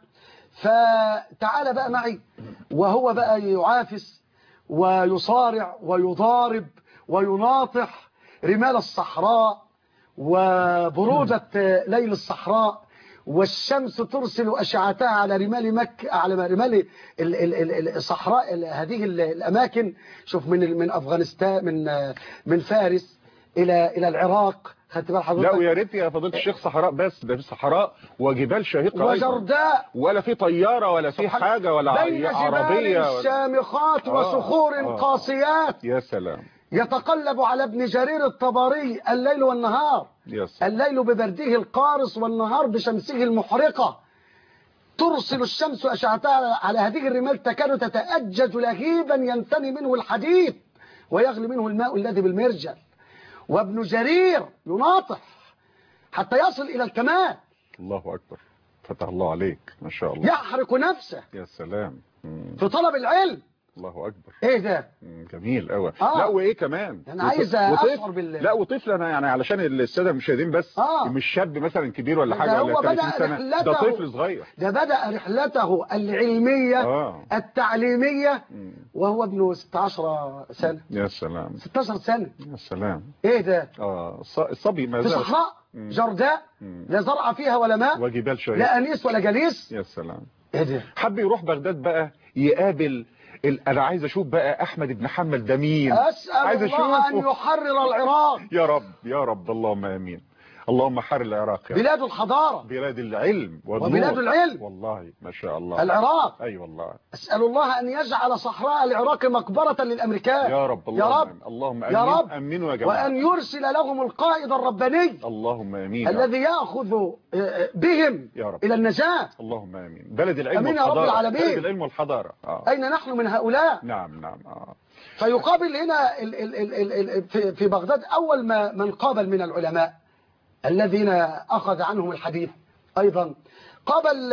فتعال بقى معي، وهو بقى يعافس ويصارع ويضارب ويناطح رمال الصحراء وبرودة ليل الصحراء، والشمس ترسل أشعتها على رمال مكة، على رمال الصحراء هذه الأماكن. شوف من من أفغانستان، من من فارس إلى إلى العراق. خدت بال حضرتك؟ لا ويا ريت يا فضيله الشيخ صحراء بس، ده في صحراء وجبال شاهقه وجرداء، ولا في طياره ولا في حاجه ولا بين عربيه جبال شامخات آه وصخور آه قاسيات. يا سلام. يتقلب على ابن جرير الطبري الليل والنهار. يا سلام. الليل ببرده القارص والنهار بشمسه المحرقة. ترسل الشمس أشعتها على هذه الرمال تكاد تتأجج لهيبا ينتني منه الحديد ويغلي منه الماء الذي بالمرجل. وابن جرير يناطح حتى يصل إلى الكمال. الله أكبر، فتح الله عليك ما شاء الله. يحرق نفسه. يا سلام. مم. في طلب العلم. الله أكبر. ايه ده؟ جميل قوي. آه. لا وايه كمان؟ انا عايز اشعر بال لا وطفل، انا يعني علشان الساده المشاهدين بس آه. مش شاب مثلا كبير ولا حاجه ولا ثلاثين سنه، ده طفل صغير. ده بدأ رحلته العلميه آه. التعليميه مم. وهو ابن ستة عشر سنه. يا سلام. ستة عشر سنه. يا سلام. ايه ده؟ اه الصبي ما زال في صحراء جرداء، لا زرع فيها ولا ماء وجبال شهيق، لا انيس ولا جليس. يا سلام. ايه ده؟ حب يروح بغداد بقى يقابل ال... انا عايز اشوف بقى احمد بن حنبل ده مين. اسال عايز الله ان يحرر العراق. يا رب يا رب اللهم امين. اللهم حرر العراق يا بلاد الحضاره، بلاد العلم والنور. وبلاد العلم والله ما شاء الله. العراق. اي أيوة والله. اسال الله ان يجعل صحراء العراق مقبره للامريكان. يا رب اللهم يا رب اللهم امين. يا رب امنوا يا جماعه. وان يرسل لهم القائد الرباني. اللهم امين. الذي ياخذ بهم يا رب الى النجاه. اللهم امين. بلد العلم امين والحضاره. يا رب العالمين. بلد العلم والحضاره. آه. اين نحن من هؤلاء؟ نعم نعم. آه. فيقابل هنا ال ال ال ال ال في, في بغداد اول ما من قابل من العلماء الذين أخذ عنهم الحديث أيضا، قابل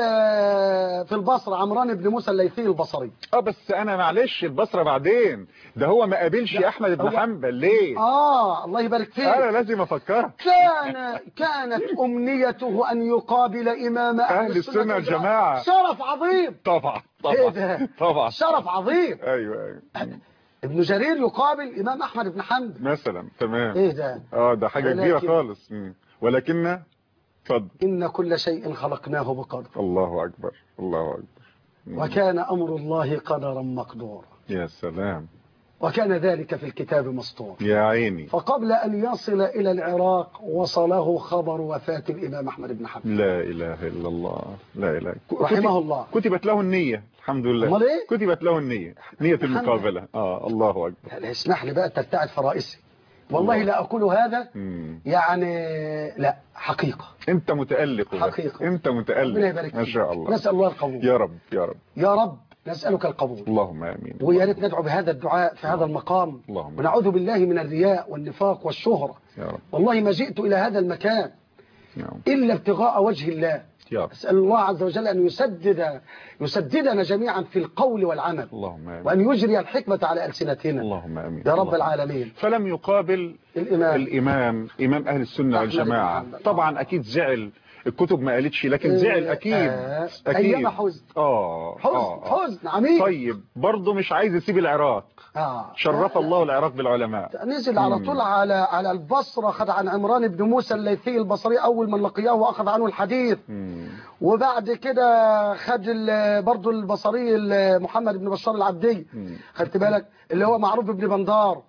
في البصرة عمران بن موسى الليثي البصري. اه بس أنا معلش البصرة بعدين، ده هو ما قابلش أحمد بن حنبل ليه؟ آه الله يبارك فيك. أنا لازم أفكرك. كان كانت أمنيته أن يقابل إمام أهل السنة والجماعة. شرف عظيم. طبعا طبعا. إيه ده؟ طبعا شرف عظيم. أيوه أيوه. ابن جرير يقابل إمام أحمد بن حنبل مثلا. تمام. إيه ده؟ اه ده حاجة كبيرة خالص. مم. ولكن فضل. إن كل شيء خلقناه بقدر. الله أكبر الله أكبر. مم. وكان أمر الله قدرا مقدورا. يا سلام. وكان ذلك في الكتاب مسطور. يا عيني. فقبل أن يصل إلى العراق وصله خبر وفاة الإمام أحمد بن حنبل. لا إله إلا الله. لا إله رحمه الله. كتبت له النية الحمد لله. أمال إيه؟ كتبت له النية، نية المقابلة. آه الله أكبر. اسمح لي بقى ترتعد فرائسي والله الله. لا أقول هذا مم. يعني لا حقيقة. أنت متألق. حقيقة. أنت متألق ما شاء الله. نسأل الله القبول. يا رب يا رب يا رب نسألك القبول. اللهم آمين. ويا ريت ندعو بهذا الدعاء في هذا المقام. اللهم ونعوذ بالله من الرياء والنفاق والشهرة. يا رب. والله ما جئت إلى هذا المكان نعم. إلا ابتغاء وجه الله. يا رب. أسأل الله عز وجل أن يسدد يسددنا جميعا في القول والعمل. اللهم آمين. وأن يجري الحكمة على ألسنتنا. اللهم آمين. يا رب الله. العالمين. فلم يقابل الإمام الإمام إمام أهل السنة والجماعة. طبعا أكيد زعل الكتب ما قالتش، لكن زعل اكيد. آه. اكيد ايام حزن. اه حزن آه. حزن عميق. طيب برضه مش عايز يسيب العراق. آه. شرف آه. الله العراق بالعلماء. نزل على طول على على البصره، خد عن عمران بن موسى الليثي البصري اول من لقياه واخذ عنه الحديث. مم. وبعد كده خد برضه البصري محمد بن بشار العبدي، خدت بالك، اللي هو معروف بابن بندار.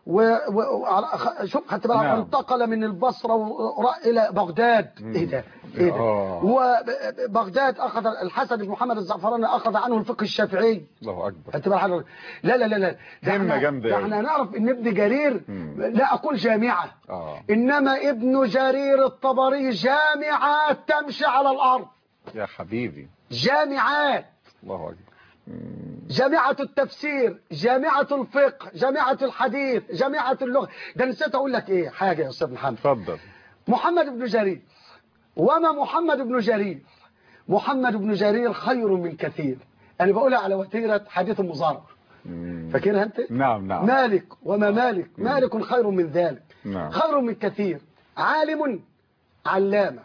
وشوف خدت بالك، نعم. انتقل من البصره وراح الى بغداد. ايه ده ايه ده وبغداد اخذ الحسن بن محمد الزعفراني اخذ عنه الفقه الشافعي. الله اكبر. خدت بالك. لا لا لا لا ده احنا جامده. احنا نعرف ان ابن جرير، مم. لا اقول جامعه، آه. انما ابن جرير الطبري جامعات تمشي على الارض يا حبيبي. جامعات. الله اكبر. جامعة التفسير، جامعة الفقه، جامعة الحديث، جامعة اللغة. ده نسيت اقول لك ايه حاجة يا استاذ محمد. اتفضل. محمد بن جرير، وما محمد بن جرير، محمد بن جرير خير من كثير. انا بقولها على وتيرة حديث المزارع، فاكرها انت؟ نعم نعم. مالك وما مالك، مالك خير من ذلك. نعم. خير من كثير، عالم علامة،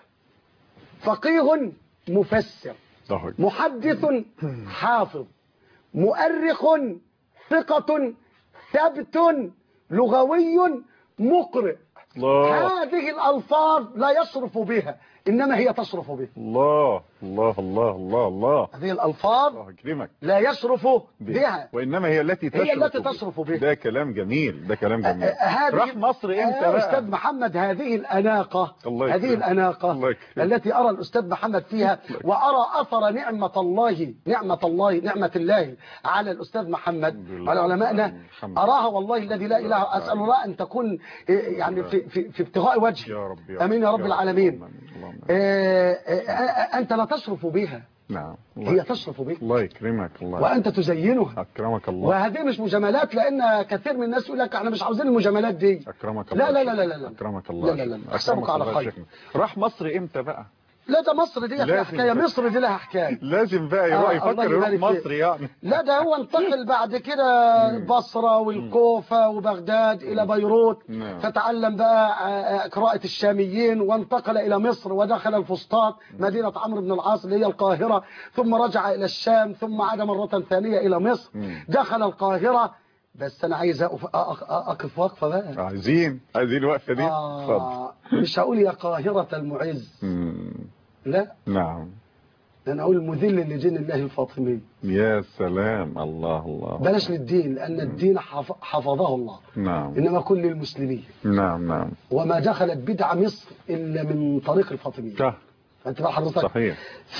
فقيه مفسر، محدث حافظ، مؤرخ ثقة ثبت، لغوي مقرئ. الله. هذه الألفاظ لا يصرف بها، إنما هي تصرف بها. الله الله الله الله الله. هذه الألفاظ لا يصرف بها، وإنما هي التي تصرف, هي التي تصرف بها. ده كلام جميل، ده كلام جميل. راح مصر امتى بقى أستاذ محمد؟ هذه الأناقة، هذه الأناقة الله التي أرى الأستاذ محمد فيها، وأرى أثر نعمة الله نعمة الله نعمة الله على الأستاذ محمد وعلى علمائنا. أراها والله الذي لا إله، أسأل الله أن تكون يعني في في, في ابتغاء وجهه. يا رب يا أمين يا رب العالمين. آه آه أنت لا تصرف بها. نعم. هي تصرف بها. الله يكرمك. الله وأنت تزينها. أكرمك الله. وهذه مش مجاملات، لأن كثير من الناس يقول لك احنا مش عاوزين المجاملات دي. أكرمك الله. لا لا لا لا لا. أكرمك الله. لا لا لا. أحسبك على خير. راح مصر إمتى بقى؟ لا ده مصر دي لها حكايه، مصر دي لها حكايه. لازم بقى يروح آه يفكر يروح مصر يعني. لا ده هو انتقل بعد كده البصره والكوفه وبغداد الى بيروت، فتعلم بقى قراءه الشاميين، وانتقل الى مصر ودخل الفسطاط مدينه عمرو بن العاص اللي هي القاهره، ثم رجع الى الشام، ثم عاد مره ثانيه الى مصر، دخل القاهره. بس انا عايز اقف وقفه بقى. عايزين عايزين الوقفه دي. اتفضل. آه مش هقول يا قاهره المعز، لا نعم، انا اقول المذل لدين الله الفاطمي. يا سلام. الله الله. بلاش للدين، لان الدين حفظه الله. نعم. انما كل المسلمين. نعم نعم. وما دخلت بدعه مصر الا من طريق الفاطميين. صح. انت بقى حضرتك. صحيح.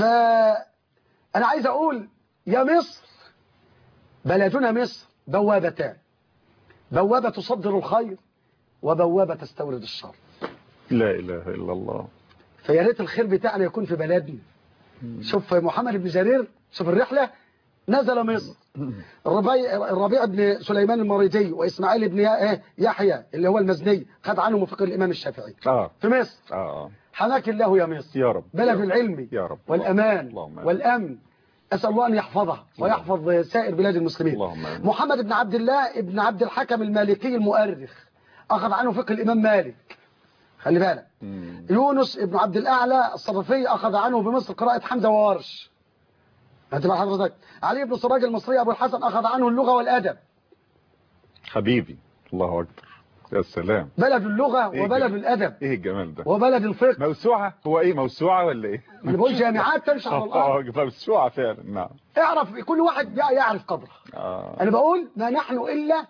فانا عايز اقول يا مصر، بلدنا مصر بوابتان، بوابه تصدر الخير وبوابه تستورد الشر. لا اله الا الله. فيا ريت الخير بتاعنا يكون في بلدنا. شوف محمد بن جرير، شوف الرحلة، نزل مصر. الربيع, الربيع بن سليمان المريدي وإسماعيل بن يحيى اللي هو المزني خد عنه من فقه الإمام الشافعي آه. في مصر. آه. حماك الله يا مصر يا رب، بلد يا رب. العلم يا رب. والأمان اللهم والأمن. أسأل الله أن يحفظها ويحفظ سائر بلاد المسلمين. اللهم. محمد بن عبد الله ابن عبد الحكم المالكي المؤرخ أخذ عنه فقه الإمام مالك، خلي بالك. مم. يونس ابن عبد الأعلى الصرفي أخذ عنه بمصر قراءة حمزة وورش. هتبقى حضرتك. علي بن سراج المصري أبو الحسن أخذ عنه اللغة والأدب. حبيبي الله أكبر. يا سلام. بلد اللغة إيه وبلد الأدب. إيه الجمال ده. وبلد الفقه. موسوعة. هو إيه موسوعة ولا إيه؟ أنا بقول جامعات تمشي على الأرض. اه موسوعة فعلا. نعم. اعرف كل واحد يعرف قدره. آه. أنا بقول ما نحن إلا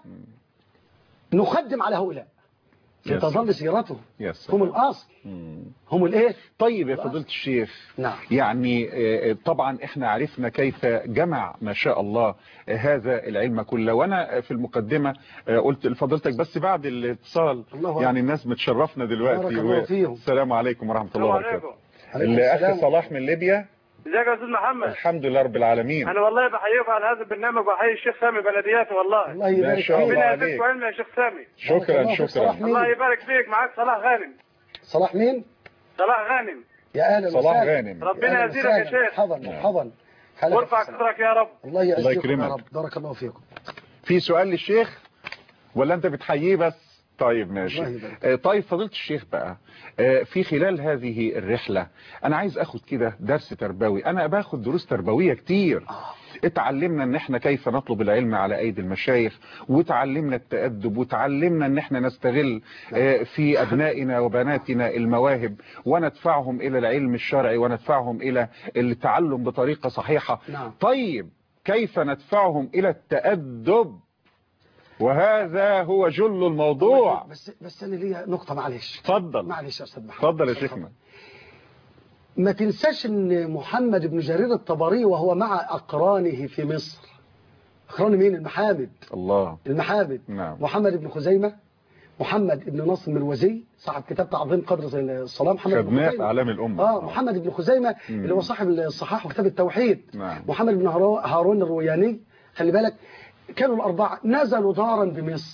نخدم على هؤلاء لتظل سيرتهم. هم الأصل. مم. هم الايه؟ طيب يا فضيلة الشيخ. نعم. يعني طبعا احنا عرفنا كيف جمع ما شاء الله هذا العلم كله، وانا في المقدمة قلت لفضيلتك بس بعد الاتصال يعني الناس متشرفنا دلوقتي و... السلام عليكم ورحمة الله وبركاته. الاخ صلاح من ليبيا. ازيك يا استاذ محمد؟ الحمد لله رب العالمين. انا والله بحييك على هذا البرنامج وبحيي الشيخ سامي بلدياتي والله. الله يبارك فيك. ربنا يزيدك علم يا شيخ سامي. شكرا شكرا. الله يبارك فيك. معاك صلاح غانم. صلاح مين؟ صلاح غانم. يا اهلا وسهلا. صلاح غانم. ربنا يزيدك يا شيخ. مرحبا مرحبا. وارفع قدرك يا رب. الله يعزك يا رب. بارك الله فيكم. في سؤال للشيخ ولا انت بتحييه بس؟ طيب ماشي. آه طيب فضيلة الشيخ بقى، آه في خلال هذه الرحلة انا عايز اخد كده درس تربوي. انا باخد دروس تربوية كتير. اتعلمنا ان احنا كيف نطلب العلم على ايدي المشايخ، وتعلمنا التأدب، وتعلمنا ان احنا نستغل آه في ابنائنا وبناتنا المواهب وندفعهم الى العلم الشرعي وندفعهم الى التعلم بطريقة صحيحة. طيب كيف ندفعهم الى التأدب؟ وهذا هو جل الموضوع. بس بس انا ليا نقطه، معلش. اتفضل. معلش يا استاذ محمد. اتفضل يا شيخنا. ما تنساش ان محمد بن جرير الطبري وهو مع اقرانه في مصر، اقران مين؟ المحامد. الله. المحامد. نعم. محمد بن خزيمه، محمد بن نصر المروزي صاحب كتاب تعظيم قدر الصلاه، محمد بن خدناه في اعلام الامه. اه محمد بن خزيمه مم. اللي هو صاحب الصحاح وكتاب التوحيد. نعم. محمد بن هارون الروياني، خلي بالك، كانوا الأربعة نزلوا دارا بمصر،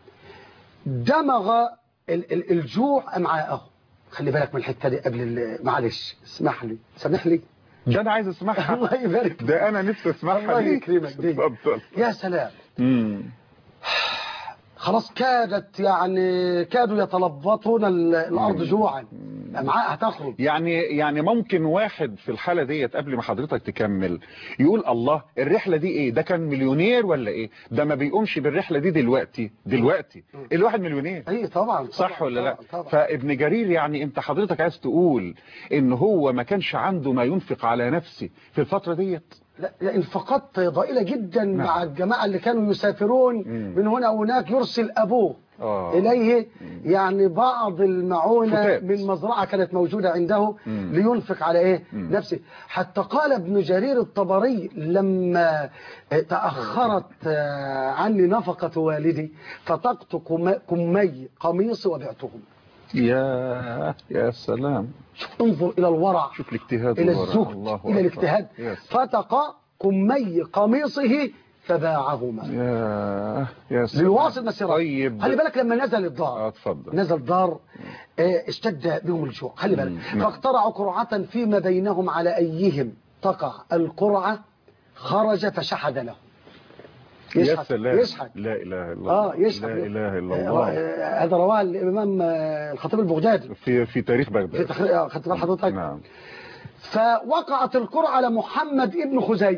دمغ الجوع أمعاءهم. خلي بالك من الحتة دي قبل، معلش اسمح لي، سامح لي. ده أنا عايز اسمعها. الله يبارك. ده أنا نفسي اسمعها. الله يكرمك. اتفضل. يا سلام. امم خلاص كادت يعني كادوا يتلبطون الأرض جوعا، أمعاء هتخرج. يعني يعني ممكن واحد في الحالة ديت قبل ما حضرتك تكمل يقول الله الرحلة دي ايه؟ ده كان مليونير ولا ايه؟ ده ما بيقومش بالرحلة دي دلوقتي دلوقتي الواحد مليونير. اي طبعا. صح طبعًا ولا لا؟ طبعًا. فابن جرير يعني انت حضرتك عايز تقول ان هو ما كانش عنده ما ينفق على نفسه في الفترة ديت؟ لا لا، انفاقات ضئيلة جدا. نعم. مع الجماعة اللي كانوا يسافرون مم. من هنا وهناك، يرسل أبوه آه. إليه مم. يعني بعض المعونة فتات. من مزرعة كانت موجودة عنده مم. لينفق على إيه مم. نفسه. حتى قال ابن جرير الطبري لما تأخرت عني نفقة والدي فتقت كمي قميصي وبعتهم. يا يا سلام. شوف، انظر إلى الورع، شوف الاجتهاد، إلى الزهد، إلى الاجتهاد. فتق كمي قميصه فباعهما. يا يا سلام. للواصل مسيرة. طيب خلي بالك لما نزل الدار. اتفضل. نزل الدار اه اشتد بهم الجوع. خلي بالك. فاقترعوا قرعة فيما بينهم على أيهم تقع القرعة، خرج فشحذ له. يا سلام. يشحذ. لا اله الا الله. اه يشحذ. لا اله الا الله. هذا رواه الامام الخطيب البغدادي في في تاريخ بغداد. في تخريج خدت بال حضرتك. نعم. فوقعت القرعة على محمد ابن خزيمة،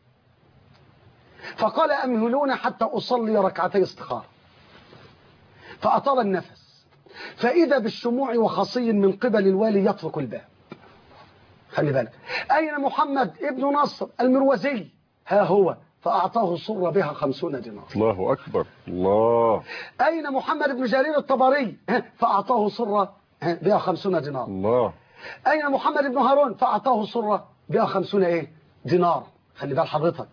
فقال امهلون حتى اصلي ركعتي استخارة، فاطال النفس، فاذا بالشموع وخصي من قبل الوالي يطرق الباب. خلي بالك. اين محمد ابن نصر المروزي؟ ها هو، فأعطاه صر بها خمسون دينار. الله أكبر. الله. أين محمد بن جرير الطبري؟ فأعطاه صر بها خمسون دينار. الله. أين محمد بن هارون؟ فأعطاه صر بها خمسون إيه؟ دينار. خلي بال حضرتك.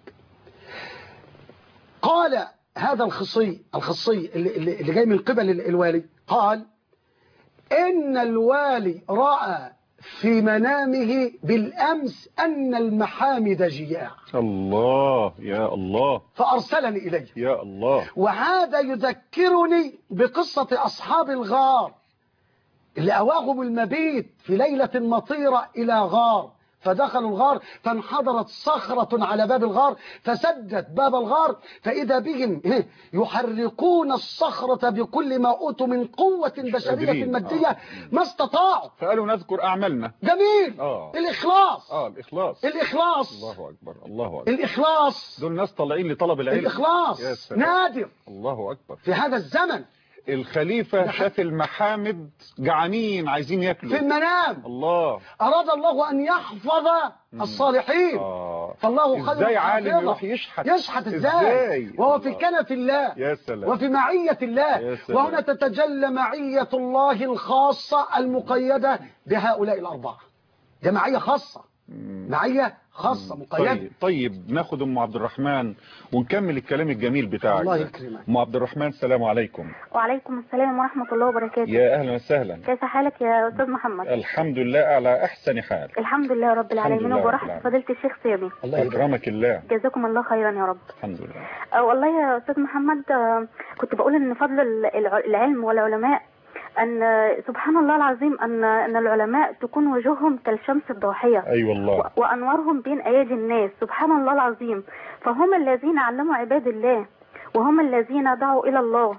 قال هذا الخصي الخصي اللي, اللي جاي من قبل الوالي، قال إن الوالي رأى في منامه بالأمس أن المحامد جياع. الله يا الله. فأرسلني إليه. يا الله. وهذا يذكرني بقصة أصحاب الغار اللي أواهم المبيت في ليلة مطيرة إلى غار، فدخلوا الغار فانحدرت صخرة على باب الغار فسدت باب الغار، فإذا بهم يحركون الصخرة بكل ما أوتوا من قوة بشرية مادية آه. ما استطاعوا، فقالوا نذكر أعمالنا. جميل. آه. الإخلاص. آه الإخلاص. الإخلاص. الله أكبر. الله أكبر. الإخلاص. دول ناس طالعين لطلب العلم. الإخلاص نادر. الله أكبر. في هذا الزمن الخليفة شاف المحامد جعانين عايزين ياكلوا في المنام. الله. أراد الله أن يحفظ الصالحين. آه. فالله خير. ازاي عالم يروح يشحت؟ يشحت ازاي؟ وهو في كنف الله. يا سلام. وفي معية الله. يا سلام. وهنا تتجلى معية الله الخاصة المقيدة بهؤلاء الأربعة. ده معية خاصة. معية خاصة مقيدة. طيب, طيب ناخد أم عبد الرحمن ونكمل الكلام الجميل بتاعك. الله يكرمك. أم عبد الرحمن السلام عليكم. وعليكم السلام ورحمة الله وبركاته. يا أهلا وسهلا. كيف حالك يا أستاذ محمد؟ الحمد لله على أحسن حال. الحمد لله رب العالمين وبرحمة فضيلة الشيخ سامي. الله يكرمك الله. جزاكم الله خيرا يا رب. الحمد لله. أه والله يا أستاذ محمد، كنت بقول إن فضل العلم والعلماء أن سبحان الله العظيم أن أن العلماء تكون وجوههم كالشمس الضاحية. أي أيوة والله. وأنوارهم بين أيادي الناس. سبحان الله العظيم. فهم الذين علموا عباد الله، وهم الذين دعوا إلى الله،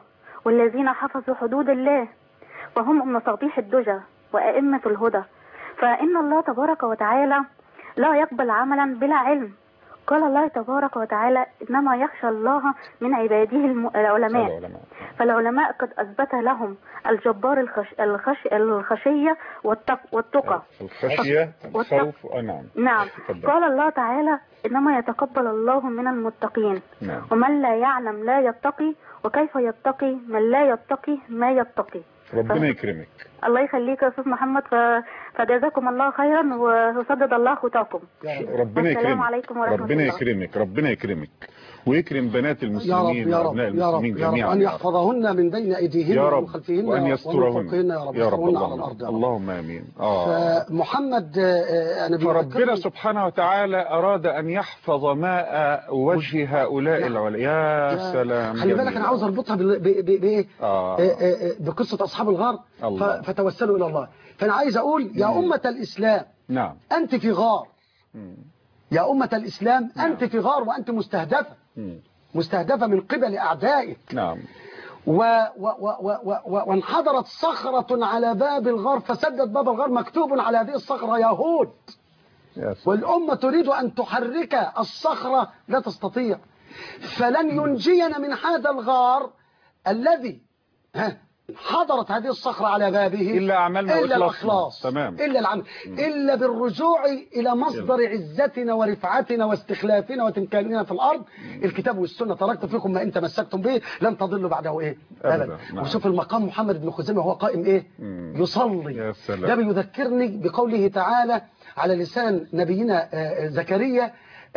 والذين حفظوا حدود الله وهم مصابيح الدجى وأئمة الهدى. فإن الله تبارك وتعالى لا يقبل عملا بلا علم. قال الله تبارك وتعالى إنما يخشى الله من عباده الم- العلماء. العلماء. فالعلماء قد أثبت لهم الجبار الخش... الخش... الخشية والتق... والتقى. الخشية الخوف آه، نعم. نعم. تفضل. قال الله تعالى إنما يتقبل الله من المتقين. نعم. ومن لا يعلم لا يتقي، وكيف يتقي من لا يتقي ما يتقي. ربنا يكرمك. الله يخليك يا أستاذ محمد، ف... فجزاكم الله خيرا وسدد الله خطاكم. ربنا السلام يكرمك. عليكم ورحمة ربنا الله. يكرمك ربنا يكرمك ويكرم بنات يا رب المسلمين يا رب وابناء يا رب المسلمين يا رب جميعا أن يحفظهن من بين أيديهن يا رب ومن خلفهن وأن ومن يسترهن فوقهن يا رب يا رب يحفظهن على اللهم, الأرض يا رب. اللهم آمين. آه. فمحمد آه، أنا فربنا بيذكرني سبحانه وتعالى أراد أن يحفظ ماء وجه هؤلاء يا- العلماء. يا يا- سلام. خلي بالك جميل. أنا عاوز أربطها بال- ب- ب- بإيه آه. آه، آه، آه، بقصة أصحاب الغار. ف- الله. فتوسلوا إلى الله. فأنا عايز أقول يا مم. أمة الإسلام نعم. أنت في غار. مم. يا أمة الإسلام نعم. أنت في غار وأنت مستهدفة مم. مستهدفة من قبل أعدائك. نعم. و و و و و و وانحدرت صخرة على باب الغار فسدت باب الغار، مكتوب على هذه الصخرة يهود. يا سلام. والأمة تريد أن تحرك الصخرة لا تستطيع. فلن ينجينا من هذا الغار الذي ها حضرت هذه الصخرة على بابه إلا أعمالنا إلا وإخلاصنا. الإخلاص. تمام. إلا العمل إلا بالرجوع إلى مصدر عزتنا ورفعتنا واستخلافنا وتمكاننا في الأرض. الكتاب والسنة تركت فيكم ما إن تمسكتم به لن تضلوا بعده إيه أبدا. نعم. وشوف المقام محمد بن خزيمة وهو قائم إيه مم. يصلي. يا سلام. ده بيذكرني بقوله تعالى على لسان نبينا آه، زكريا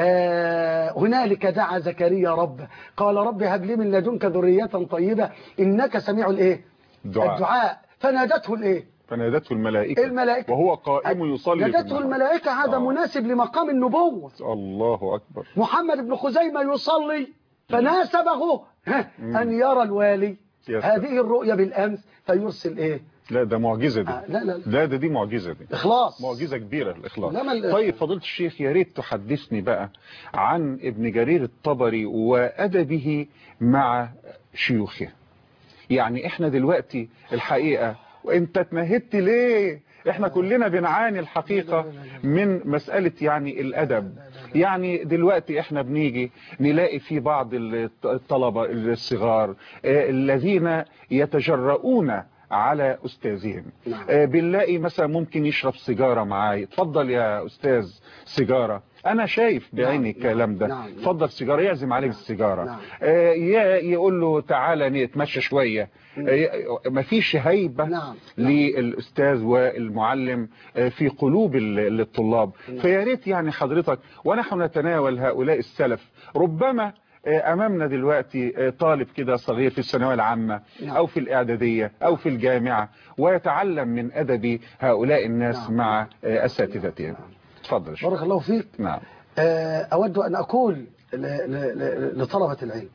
آه، هنالك دعا زكريا ربه قال رب هب لي من لدنك ذرية طيبة إنك سميع الإيه الدعاء. الدعاء. فنادته الإيه فنادته الملائكة الملائكة وهو قائم يصلي في نادته النهار. الملائكة. هذا آه. مناسب لمقام النبوة. الله أكبر. محمد بن خزيمة يصلي فناسبه ها، أن يرى الوالي يا سلام. هذه الرؤيا بالأمس فيرسل إيه لا ده معجزة دي. آه، لا لا لا ده دي معجزة دي. إخلاص. معجزة كبيرة الإخلاص. لما ال- طيب فضيلة الشيخ يا ريت تحدثني بقى عن ابن جرير الطبري وأدبه مع شيوخه. يعني احنا دلوقتي الحقيقة وانت اتنهدت ليه؟ احنا كلنا بنعاني الحقيقة من مسألة يعني الأدب. يعني دلوقتي احنا بنيجي نلاقي في بعض الطلبة الصغار آه، الذين يتجرؤون على أستاذهم. نعم. آه، بنلاقي مثلا ممكن يشرب سيجارة معاي، اتفضل يا أستاذ سيجارة. أنا شايف بعيني نعم. الكلام ده. نعم. اتفضل سيجارة، يعزم عليه بالسيجارة. نعم. آه، ي- يقول له تعالى نتمشى شوية. آه، مفيش هيبة نعم. للأستاذ والمعلم آه، في قلوب ال- الطلاب. فيا ريت يعني حضرتك ونحن نتناول هؤلاء السلف ربما أمامنا دلوقتي طالب كده صغير في الثانوية العامة أو في الإعدادية أو في الجامعة ويتعلم من أدب هؤلاء الناس نعم. مع أساتذتهم. تفضل. بارك الله فيك. نعم. آه، أود أن أقول ل- ل- ل- لطلبة العلم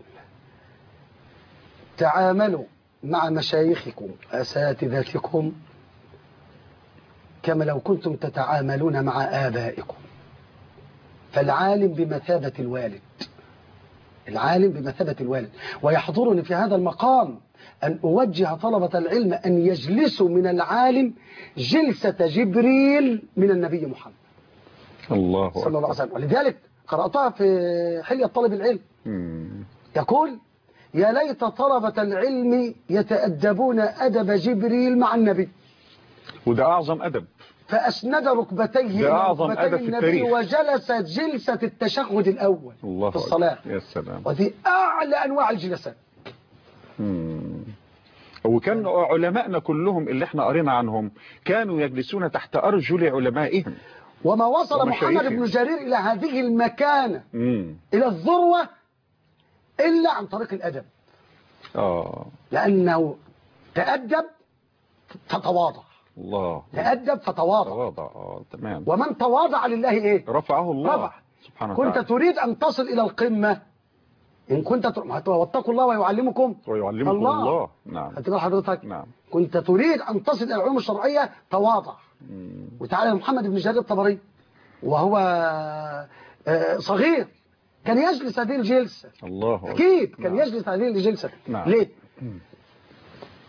تعاملوا مع مشايخكم أساتذتكم كما لو كنتم تتعاملون مع آبائكم. فالعالم بمثابة الوالد العالم بمثابة الوالد. ويحضرني في هذا المقام أن أوجه طلبة العلم أن يجلسوا من العالم جلسة جبريل من النبي محمد الله صلى الله عليه أكبر. وسلم. ولذلك قرأتها في حلية طالب العلم مم. يقول يا ليت طلبة العلم يتأدبون أدب جبريل مع النبي وده أعظم أدب. فأسند ركبتيه ده إلى أعظم ركبتي أدب في النبي التاريخ. وجلس جلسة التشهد الأول الله في الصلاة. أكبر. يا سلام. وذي أعلى أنواع الجلسات. مم. وكان علماءنا كلهم اللي احنا قرينا عنهم كانوا يجلسون تحت أرجل علمائهم. وما وصل محمد ومشايخه. بن جرير إلى هذه المكانة مم. إلى الذروة إلا عن طريق الأدب. آه. لأنه تأدب فتواضع. الله. تأدب فتواضع. تواضع. آه. تمام. ومن تواضع لله إيه رفعه الله رفع. سبحانه كنت وتعالى. تريد أن تصل إلى القمة إن كنت ت... واتقوا الله ويعلمكم ويعلمكم الله, الله. نعم. هتبقى حضرتك نعم. كنت تريد أن تصل إلى العلوم الشرعية تواضع. مم. وتعالى محمد بن جرير الطبري وهو آه، صغير كان يجلس هذه الجلسة. الله أكبر. أكيد كان نعم. يجلس هذه الجلسة. نعم. ليه؟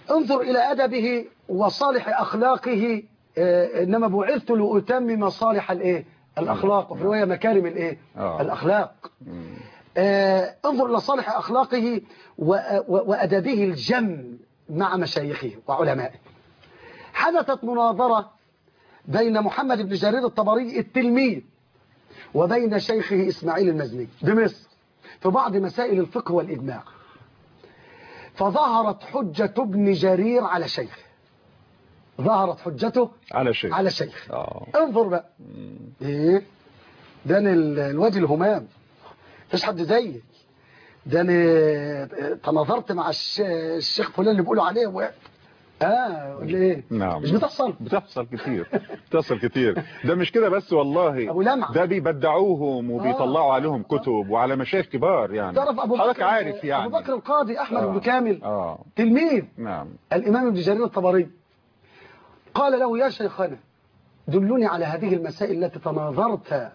انظر إلى أدبه وصالح أخلاقه. آه، إنما بعثت لأتمم صالح الإيه الأخلاق، وفي رواية مكارم الإيه آه. الأخلاق. آه، انظر إلى صالح أخلاقه و- و- وأدبه الجم مع مشايخه وعلمائه. حدثت مناظرة بين محمد بن جرير الطبري التلميذ وبين شيخه إسماعيل المزني بمصر في بعض مسائل الفقه والإجماع، فظهرت حجة ابن جرير على شيخه، ظهرت حجته على شيء على شيخ. آه. انظر بقى ايه ده، أنا ال- الوادي الهمام مفيش حد زيي، ده انا تناظرت مع الش- الشيخ فلان اللي بيقولوا عليه و... اه ولا ايه؟ نعم مش بتحصل بتحصل كتير بتحصل كتير. ده مش كده بس والله، أبو لمعة. ده بيبدعوهم وبيطلعوا آه. عليهم كتب وعلى مشايخ كبار يعني. تعرف ابو حضرتك بكر عارف يعني ابو بكر القاضي احمد آه. بن كامل اه تلميذ نعم الامام ابن جرير الطبري، قال له يا شيخنا دلني على هذه المسائل التي تناظرت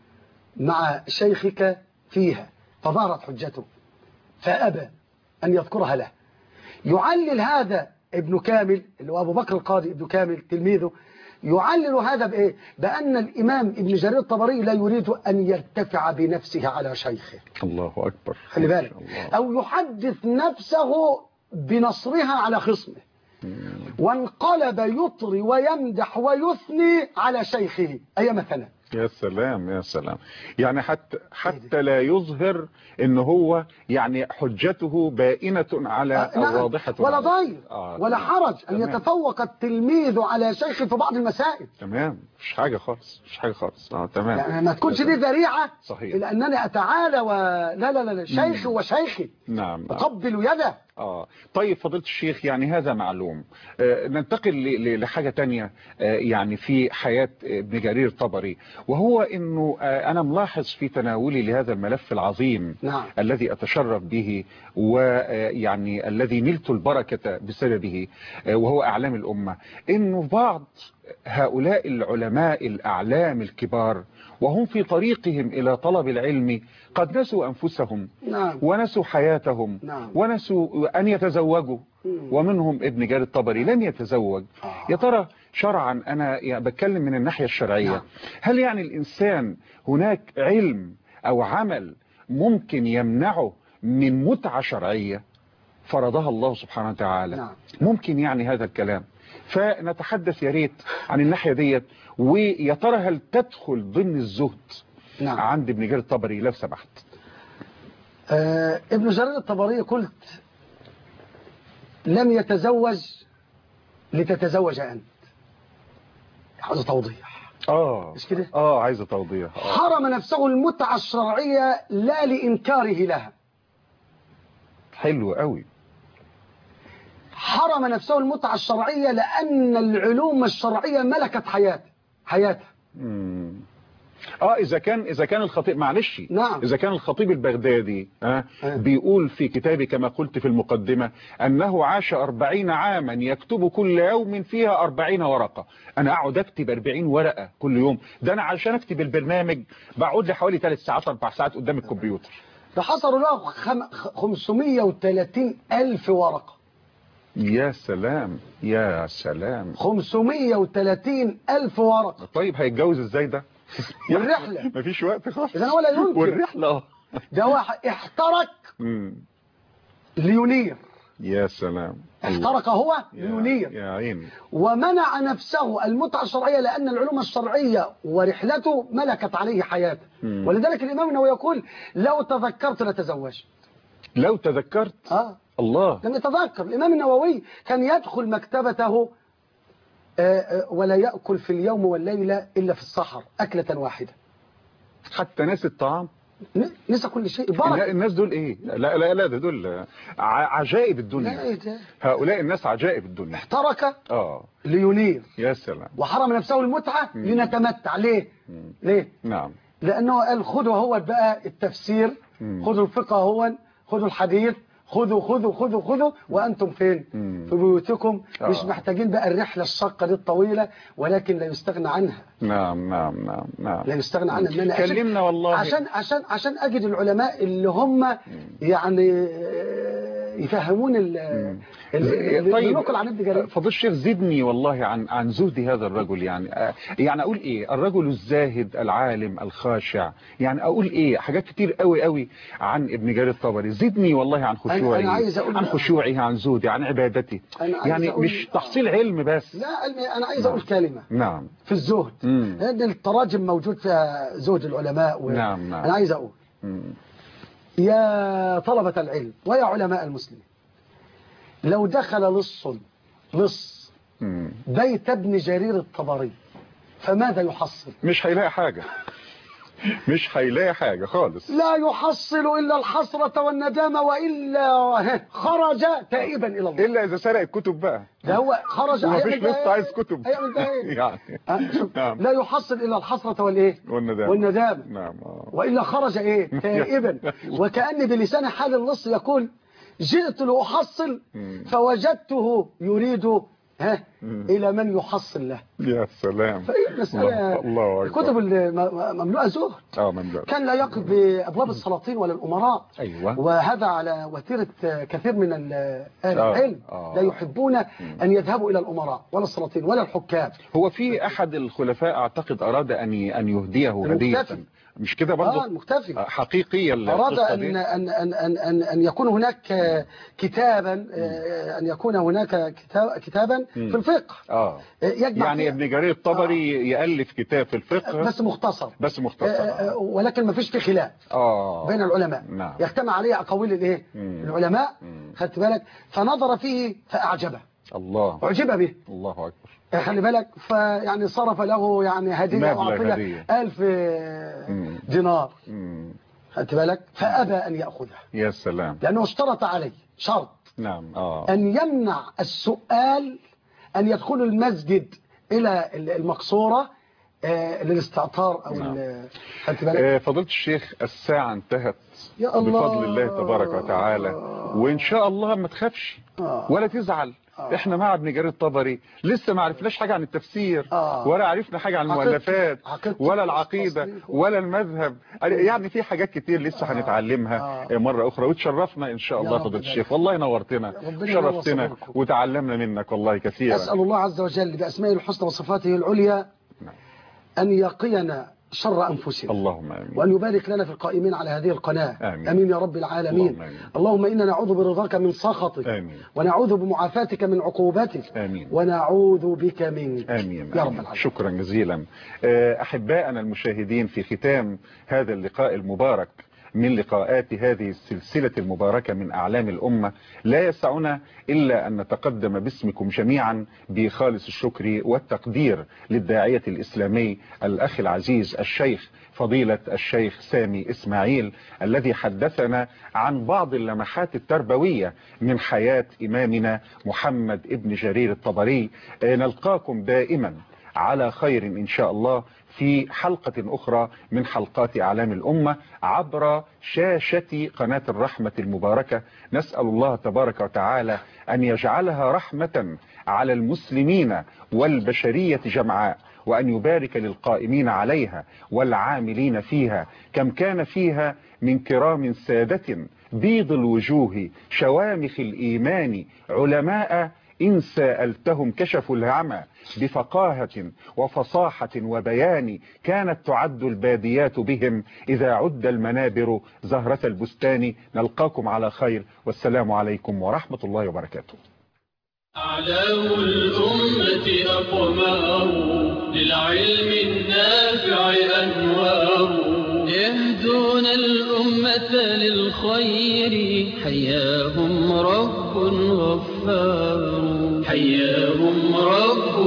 مع شيخك فيها، فظهرت حجته فأبى أن يذكرها له. يعلل هذا ابن كامل اللي هو أبو بكر القاضي ابن كامل تلميذه، يعلل هذا بإيه؟ بأن الإمام ابن جرير الطبري لا يريد أن يرتفع بنفسه على شيخه، الله أكبر، خلي بالك، الله. أو يحدث نفسه بنصرها على خصمه، وانقلب يطري ويمدح ويثني على شيخه. أي مثلا يا سلام يا سلام، يعني حتى حتى لا يظهر ان هو يعني حجته بائنة على آه او نعم. واضحة ولا على- ضير آه ولا حرج أن تمام. يتفوق التلميذ على شيخه في بعض المسائل، تمام، مش حاجة خالص، مش حاجة خالص. اه تمام، يعني ما تكونش دي ذريعة صحيح. إلى أنني أتعالى و... لا لا لا, لا. شيخي وشيخي نعم نعم. أقبل يده. آه. طيب فضيلة الشيخ، يعني هذا معلوم. آه ننتقل ل- ل- لحاجة تانية آه يعني في حياة ابن جرير الطبري، وهو انه آه انا ملاحظ في تناولي لهذا الملف العظيم نعم. الذي اتشرف به ويعني الذي نلت البركة بسببه، آه وهو اعلام الامة، انه بعض هؤلاء العلماء الاعلام الكبار وهم في طريقهم الى طلب العلم قد نسوا انفسهم نعم. ونسوا حياتهم نعم. ونسوا أن يتزوجوا، ومنهم ابن جرير الطبري لم يتزوج. يا ترى شرعا، أنا يعني بتكلم من الناحية الشرعية، نعم. هل يعني الإنسان هناك علم أو عمل ممكن يمنعه من متعة شرعية فرضها الله سبحانه وتعالى؟ نعم. ممكن يعني هذا الكلام؟ فنتحدث يا ريت عن الناحية ديت، ويا ترى هل تدخل ضمن الزهد نعم. عند ابن جرير الطبري لو سمحت؟ آه ابن جرير الطبري قلت لم يتزوج لتتزوج أنت، عاوز توضيح. اه مش كده؟ اه عايزه توضيح. آه. حرم نفسه المتعة الشرعية لا لإنكاره لها، حلو قوي. حرم نفسه المتعة الشرعية لأن العلوم الشرعية ملكت حياته حياته مم. اه اذا كان اذا كان الخطيب، معلش، نعم. اذا كان الخطيب البغدادي آه آه. بيقول في كتابه كما قلت في المقدمة انه عاش أربعين عاما يكتب كل يوم فيها أربعين ورقة، انا اقعد اكتب أربعين ورقة كل يوم، ده انا عشان اكتب البرنامج بقعد لي حوالي ثلاث ساعات اربع ساعات قدام الكمبيوتر. ده حصلوا له خم... خمسمائة وثلاثين ألف ورقة. يا سلام يا سلام، خمسمائة وثلاثين ألف ورقة. طيب هيتجوز ازاي ده؟ والرحلة مفيش وقت خالص. إذا ولا ينكر. والرحلة ده هو احترق مم. لينير، يا سلام، احترق هو يا, لينير، يا عيني. ومنع نفسه المتعة الشرعية لأن العلوم الشرعية ورحلته ملكت عليه حياته. مم. ولذلك الإمام النووي يقول لو تذكرت لتزوجت. لو تذكرت. آه. الله. لم يتذكر. الإمام النووي كان يدخل مكتبته آه، آه، ولا يأكل في اليوم والليلة إلا في السحر أكلة واحدة، حتى ناس الطعام ن- نسى كل شيء. النا- بارك. الناس دول ايه؟ لا لا لا، ده دول ع- عجائب لا، الدنيا. إيه ده؟ هؤلاء الناس عجائب الدنيا. احترق اه لينير يا سلام. وحرم نفسه المتعة مم. لنتمتع. ليه؟ مم. ليه؟ نعم. لأنه قال خذوا هو بقى التفسير، مم. خذوا الفقه هو، خذوا الحديث، خذوا خذوا خذوا خذوا وأنتم فين؟ مم. في بيوتكم. آه. مش محتاجين بقى الرحلة الشاقة دي الطويلة، ولكن لا يستغنى عنها. نعم نعم نعم نعم. لا يستغنى عنها. إن أنا عشان- كلمنا والله. عشان عشان عشان أجد العلماء اللي هم يعني يفهمون ال ال طيب النقل عن ابن جرير. فضل الشيخ زدني والله عن عن زهد هذا الرجل، يعني يعني اقول ايه، الرجل الزاهد العالم الخاشع، يعني اقول ايه حاجات كتير قوي قوي عن ابن جرير الطبري. زدني والله عن خشوعه، أنا عايز أقول عن خشوعه، عن زهده، عن عبادته، يعني مش تحصيل علم بس. لا علمي. انا عايز اقول كلمه نعم في الزهد، لان التراجم موجود فيها زهد العلماء و... نعم نعم. انا عايز اقول مم. يا طلبة العلم ويا علماء المسلمين، لو دخل لص لص مم. بيت ابن جرير الطبري فماذا يحصل؟ مش هيلاقي حاجة، مش هيلاقي حاجة خالص. لا يحصل إلا الحسرة والندامة، وإلا خرج تائبا إلى الله. إلا إذا سرق الكتب بقى، ده هو خرج. ما فيش لص عايز كتب يعني لا يحصل إلا الحسرة والإيه والندامة, والندامة. نعم. وإلا خرج إيه تائبا. وكأن بلسان حال اللص يقول جئت لأحصل فوجدته يريد ها إلى من يحصل له. يا سلام. فالمسألة الكتب المملوءة زهد. اه مملوءة. كان لا يقف بأبواب السلاطين ولا الأمراء. أيوة. وهذا على وتيرة كثير من أهل العلم. آه. لا يحبون أن يذهبوا إلى الأمراء ولا السلاطين ولا الحكام. هو في أحد الخلفاء أعتقد أراد أن أن يهديه هدية، مش كده برضه؟ آه المختفي حقيقية. أراد أن, أن, أن, أن, أن, أن يكون هناك كتابا، أن يكون هناك كتاب كتابا في الفقه. آه. يعني ابن جرير الطبري آه. يألف كتاب في الفقه بس مختصر بس مختصر آه. ولكن ما فيش فيه خلاف آه. بين العلماء. نعم. يجتمع عليه أقاويل الايه العلماء. خدت بالك؟ فنظر فيه فأعجبه الله، أعجب به. الله أكبر. خلي بالك، فيعني صرف له يعني هدية وأعطيه ألف دينار. خدت بالك؟ فأبى أن يأخذها. يا سلام. لأنه اشترط عليه شرط. نعم. آه. أن يمنع السؤال أن يدخل المسجد إلى المقصورة آه للاستعطار أو نعم. خدت بالك؟ آه فضيلة الشيخ، الساعة انتهت يا الله. بفضل الله تبارك وتعالى، وإن شاء الله ما تخافش آه. ولا تزعل. آه. احنا مع ابن جرير الطبري لسه ما عرفناش حاجة عن التفسير آه. ولا عرفنا حاجة عن المؤلفات ولا العقيدة ولا المذهب، يعني في حاجات كتير لسه آه. هنتعلمها آه. مرة أخرى. وتشرفنا إن شاء الله فضيلة الشيخ، والله نورتنا وشرفتنا وتعلمنا منك والله كثيرا. أسأل الله عز وجل بأسمائه الحسنى وصفاته العليا أن يقينا شر أنفسنا، اللهم آمين. وأن يبارك لنا في القائمين على هذه القناة. آمين, آمين يا رب العالمين. اللهم, آمين. اللهم إنا نعوذ برضاك من سخطك. آمين. ونعوذ بمعافاتك من عقوبتك. آمين. ونعوذ بك منك. آمين. يا رب العالمين. شكرا جزيلا. أحبائنا المشاهدين، في ختام هذا اللقاء المبارك من لقاءات هذه السلسلة المباركة من أعلام الأمة، لا يسعنا إلا أن نتقدم باسمكم جميعا بخالص الشكر والتقدير للداعية الإسلامي الأخ العزيز الشيخ فضيلة الشيخ سامي إسماعيل، الذي حدثنا عن بعض اللمحات التربوية من حياة إمامنا محمد ابن جرير الطبري. نلقاكم دائما على خير إن شاء الله في حلقة أخرى من حلقات أعلام الأمة عبر شاشة قناة الرحمة المباركة. نسأل الله تبارك وتعالى أن يجعلها رحمة على المسلمين والبشرية جمعاء، وأن يبارك للقائمين عليها والعاملين فيها، كم كان فيها من كرام سادة بيض الوجوه شوامخ الإيمان، علماء إن سألتهم كشفوا العمى بفقاهة وفصاحة وبيان، كانت تعد الباديات بهم إذا عد المنابر زهرة البستان. نلقاكم على خير، والسلام عليكم ورحمة الله وبركاته. أعلام الأمة أقمار، للعلم النافع أنوار، يهدون الأمة للخير، حياهم رب غفار، حياهم رب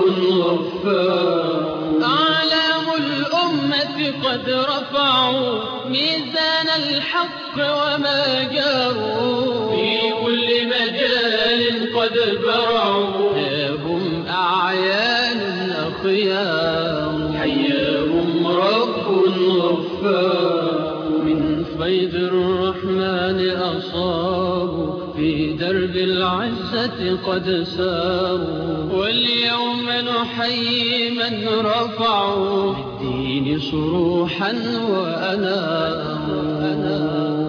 غفار. أعلام الأمة قد رفعوا ميزان الحق وما جاروا، في كل مجال قد برعوا، هم أعيان أخيار، حياهم رب غفار. من فيض الرحمن أصابوا، في درب العزة قد ساروا، واليوم نحيي من رفعوا بالدين صروحا وأناروا.